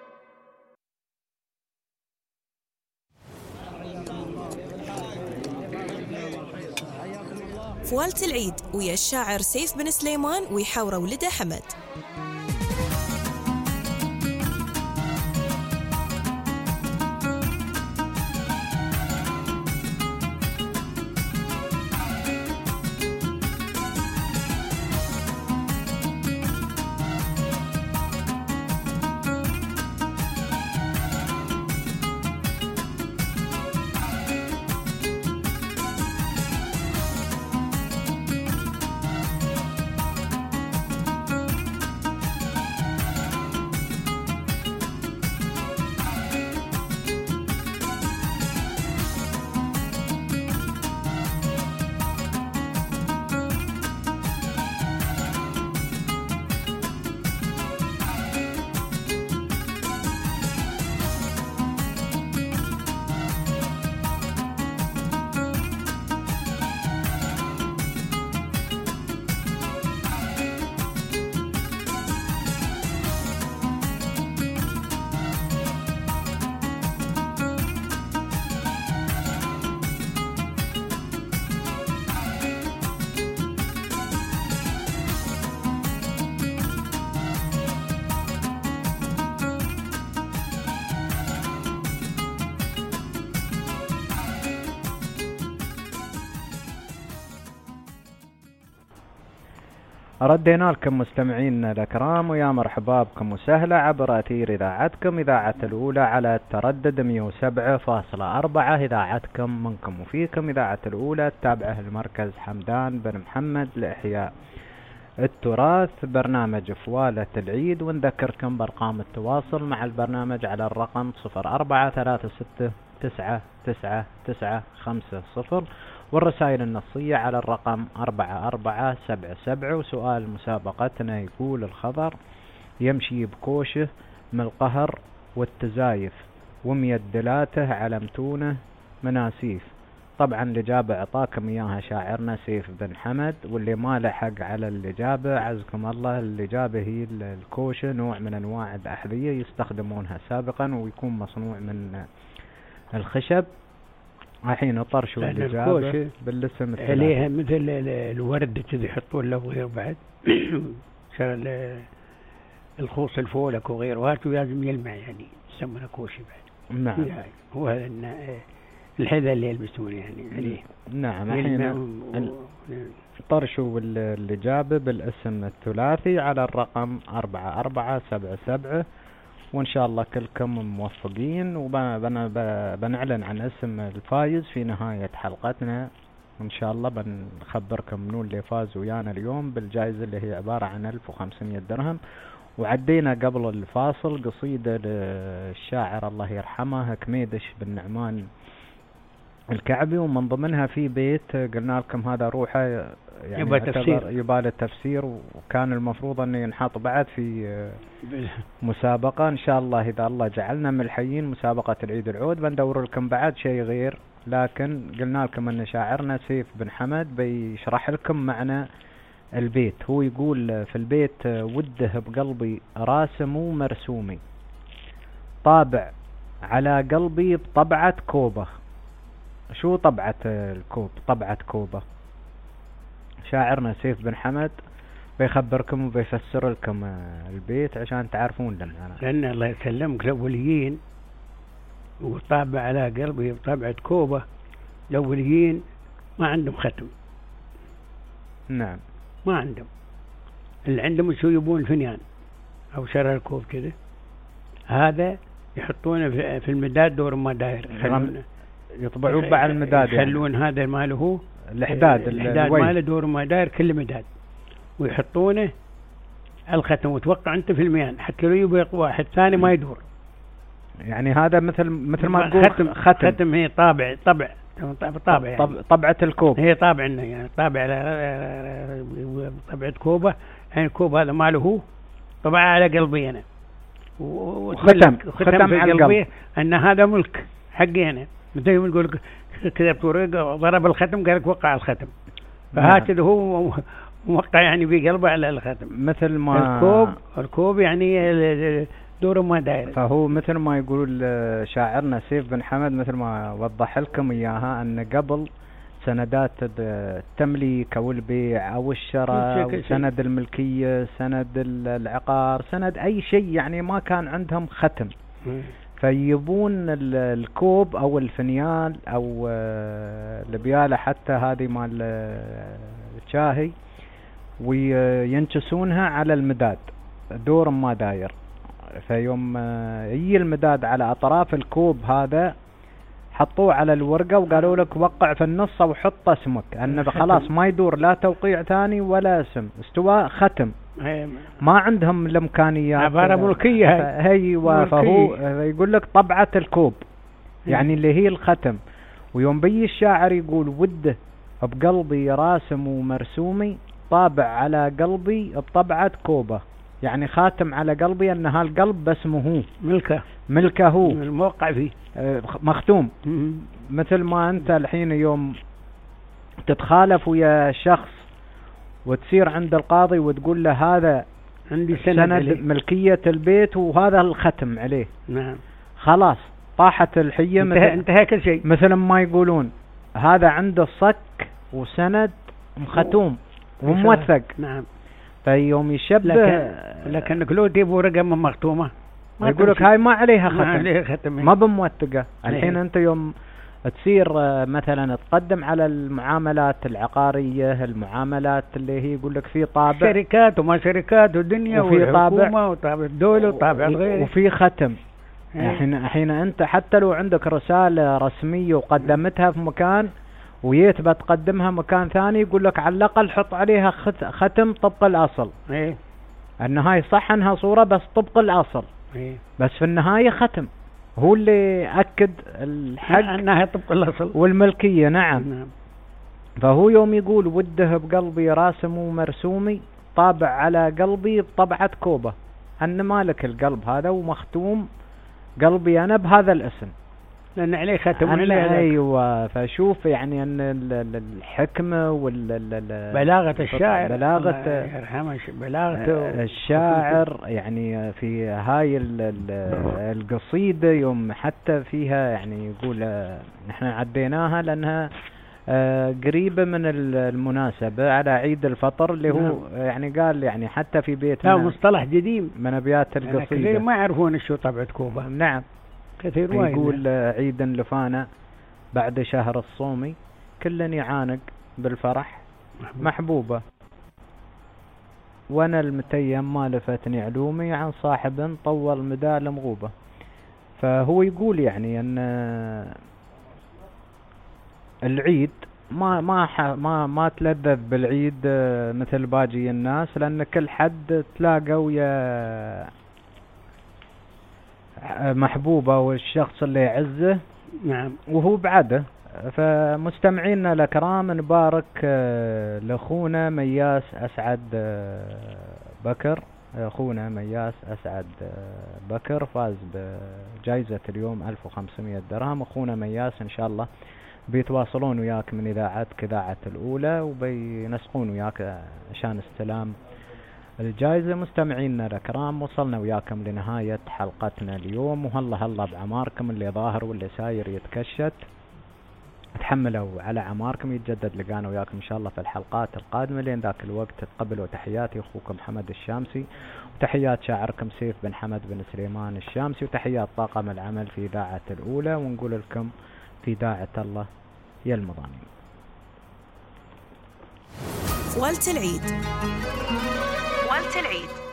Speaker 1: فوالة العيد ويا الشاعر سيف بن سليمان ويحاوره ولده حمد.
Speaker 2: ردينا لكم مستمعينا الأكرام، ويا مرحبا بكم وسهلا عبر أثير إذاعتكم إذاعة الأولى على التردد مئة وسبعة فاصلة أربعة، إذاعتكم منكم وفيكم إذاعة الأولى التابعة لمركز حمدان بن محمد لإحياء التراث، برنامج فوالة العيد. ونذكركم بأرقام التواصل مع البرنامج على الرقم صفر أربعة ثلاثة ستة تسعة تسعة تسعة خمسة صفر، والرسائل النصية على الرقم أربعة أربعة سبعة سبعة. وسؤال مسابقتنا يقول الخضر يمشي بكوشه من القهر والتزايف، وميدلاته علمتونه مناسيف. طبعا الإجابة اعطاكم إياها شاعرنا سيف بن حمد، واللي ما لحق على الإجابة عزكم الله، الإجابة هي الكوشه، نوع من أنواع الأحذية يستخدمونها سابقا ويكون مصنوع من الخشب. الحين طرشوا الإجابة بالاسم الثلاثي
Speaker 3: عليها مثل الورد كذا يحطون له غير بعد الخوص الفولك وغيره، وهاتوا لازم يلمع يعني يسمونه كوشي بعد.
Speaker 2: نعم
Speaker 3: يعني هو هذا الحذاء اللي يلبسونه يعني عليه.
Speaker 2: نعم الحين طرشوا الإجابة بالاسم الثلاثي على الرقم أربعة أربعة سبعة سبعة، وإن شاء الله كلكم موفقين، وبنعلن عن اسم الفايز في نهاية حلقتنا إن شاء الله. بنخبركم منو اللي فاز ويانا اليوم بالجائزة اللي هي عبارة عن ألف وخمسمائة درهم. وعدينا قبل الفاصل قصيدة للشاعر الله يرحمه كميدش بن نعمان الكعبي، ومن ضمنها في بيت قلنا لكم هذا روحه يعني
Speaker 3: يبقى تفسير،
Speaker 2: يبقى التفسير، وكان المفروض انه ينحط بعد في مسابقة ان شاء الله اذا الله جعلنا ملحيين، مسابقة العيد العود بندور لكم بعد شيء غير، لكن قلنا لكم ان شاعرنا سيف بن حمد بيشرح لكم معنى البيت. هو يقول في البيت: وده بقلبي راسم ومرسومي، طابع على قلبي بطبعة كوبة. شو طبعة الكوب؟ طبعة كوبة شاعرنا سيف بن حمد بيخبركم وبيفسر لكم البيت عشان تعرفون لنا.
Speaker 3: لأن الله يسلمك الأوليين وطابع على قلبي بطبعة كوبة، الأوليين ما عندهم ختم.
Speaker 2: نعم
Speaker 3: ما عندهم، اللي عندهم شو يبون فنيان أو شرر الكوب كده، هذا يحطونه في المداد دور ما داير،
Speaker 2: يطبعوه بعد المداد،
Speaker 3: يخلون يعني هذا ماله
Speaker 2: الإحداد
Speaker 3: الإحداد ماله دور ما داير كل مداد، ويحطونه الختم. وتوقع أنت في الميان حتى لو يبقى واحد ثاني ما يدور.
Speaker 2: يعني هذا مثل مثل ما تقول
Speaker 3: ختم, ختم ختم هي طابع طبع طابع يعني
Speaker 2: طبعة الكوب،
Speaker 3: هي طابع يعني طابع على طبعة كوبة، يعني الكوب هذا ماله هو طبعه على قلبي أنا،
Speaker 2: وختم ختم على قلبي
Speaker 3: أن هذا ملك حقي أنا. مثل يقول كتبت ورقة ضرب الختم قال لك وقع الختم، فهكذا هو موقع يعني بقلبه على الختم.
Speaker 2: مثل ما
Speaker 3: الكوب الكوب يعني دور ما داير.
Speaker 2: فهو مثل ما يقول شاعرنا سيف بن حمد، مثل ما وضح لكم إياها، أن قبل سندات التمليك أو البيع أو الشراء، سند الملكية، سند العقار، سند أي شيء، يعني ما كان عندهم ختم. فيبون الكوب أو الفنيال أو البيالة حتى هذه مال الشاهي، وينكسونها على المداد دور ما داير. فيوم يجي المداد على أطراف الكوب هذا حطوه على الورقة وقالوا لك وقع في النص وحط اسمك، أنه خلاص ما يدور لا توقيع ثاني ولا اسم، استوى ختم. ما عندهم الإمكانيات،
Speaker 3: عبارة ملكية
Speaker 2: هي. فهو يقول لك طبعة الكوب يعني اللي هي الختم. ويوم بي الشاعر يقول: وده بقلبي راسم ومرسومي، طابع على قلبي بطبعة كوبة، يعني خاتم على قلبي أن هالقلب باسمه هو،
Speaker 3: ملكه
Speaker 2: ملكه هو،
Speaker 3: الموقع فيه
Speaker 2: مختوم. مثل ما أنت الحين يوم تتخالف ويا شخص وتصير عند القاضي وتقول له هذا
Speaker 3: عندي سند,
Speaker 2: سند ملكية البيت وهذا الختم عليه،
Speaker 3: نعم
Speaker 2: خلاص طاحت الحية،
Speaker 3: انتهى, انتهى كل شيء.
Speaker 2: مثل ما يقولون هذا عنده صك وسند مختوم وموثق.
Speaker 3: نعم.
Speaker 2: فيوم يشبه
Speaker 3: لكن لكنك لو تجيبوا رقم مختومة
Speaker 2: يقول لك هاي ما عليها ختم،
Speaker 3: ما, عليها ختم.
Speaker 2: ما بموثقة. الحين أنت يوم تصير مثلا تقدم على المعاملات العقارية، المعاملات اللي هي يقول لك في طابع
Speaker 3: شركات وما شركات ودنيا
Speaker 2: وفي طابع
Speaker 3: وطابع الدولة وطابع الغير
Speaker 2: وفي ختم. الحين الحين أنت حتى لو عندك رسالة رسمية وقدمتها في مكان ويت بتقدمها مكان ثاني، يقول لك على الأقل حط عليها ختم طبق الأصل.
Speaker 3: إيه؟
Speaker 2: أن هاي صح أنها صورة بس طبق الأصل.
Speaker 3: إيه؟
Speaker 2: بس في النهاية ختم هو اللي أكد الحق
Speaker 3: أنها طبق الأصل
Speaker 2: والملكية. نعم.
Speaker 3: نعم.
Speaker 2: فهو يوم يقول: وده بقلبي راسم ومرسومي، طابع على قلبي بطبعة كوبة، أن مالك القلب هذا ومختوم قلبي أنا بهذا الاسم،
Speaker 3: لأن عليه ختم
Speaker 2: عليه. أيوة. فشوف يعني أن الحكمة
Speaker 3: بلاغة الشاعر،
Speaker 2: بلاغة
Speaker 3: بلاغة
Speaker 2: الشاعر يعني في هاي القصيدة، يوم حتى فيها يعني يقول نحن عديناها لأنها قريبة من المناسبة على عيد الفطر اللي هو يعني قال يعني حتى في بيتنا
Speaker 3: مصطلح جديد
Speaker 2: من أبيات القصيدة.
Speaker 3: يعني ما يعرفون شو طبعة كوبة.
Speaker 2: نعم.
Speaker 3: كثير
Speaker 2: يقول عيدا لفانا بعد شهر الصوم، كل يعانق بالفرح محبوب. محبوبة، وانا المتيم ما لفتني علومي، عن صاحب طول مدى المغوبة. فهو يقول يعني ان العيد ما ما ح... ما ما تلذذ بالعيد مثل باقي الناس، لأن كل حد تلاقى ويا محبوبه والشخص اللي يعزه.
Speaker 3: نعم.
Speaker 2: وهو بعده. فمستمعينا الأكرام نبارك لأخونا مياس أسعد بكر، أخونا مياس أسعد بكر فاز بجائزة اليوم ألف وخمسمائة درهم. أخونا مياس إن شاء الله بيتواصلون وياك من إذاعتك إذاعة الأولى وبينسقون وياك عشان استلام الجائزة. مستمعينا الأكرام وصلنا وياكم لنهاية حلقتنا اليوم، وهلا هلا بعماركم اللي ظاهر واللي ساير يتكشت. تحملوا على عماركم، يتجدد لقانا وياكم إن شاء الله في الحلقات القادمة. لين ذاك الوقت تقبلوا تحياتي أخوكم حمد الشامسي، وتحيات شاعركم سيف بن حمد بن سليمان الشامسي، وتحيات طاقم العمل في إذاعة الأولى، ونقول لكم في داعة الله يا المضامين.
Speaker 1: والت العيد والت العيد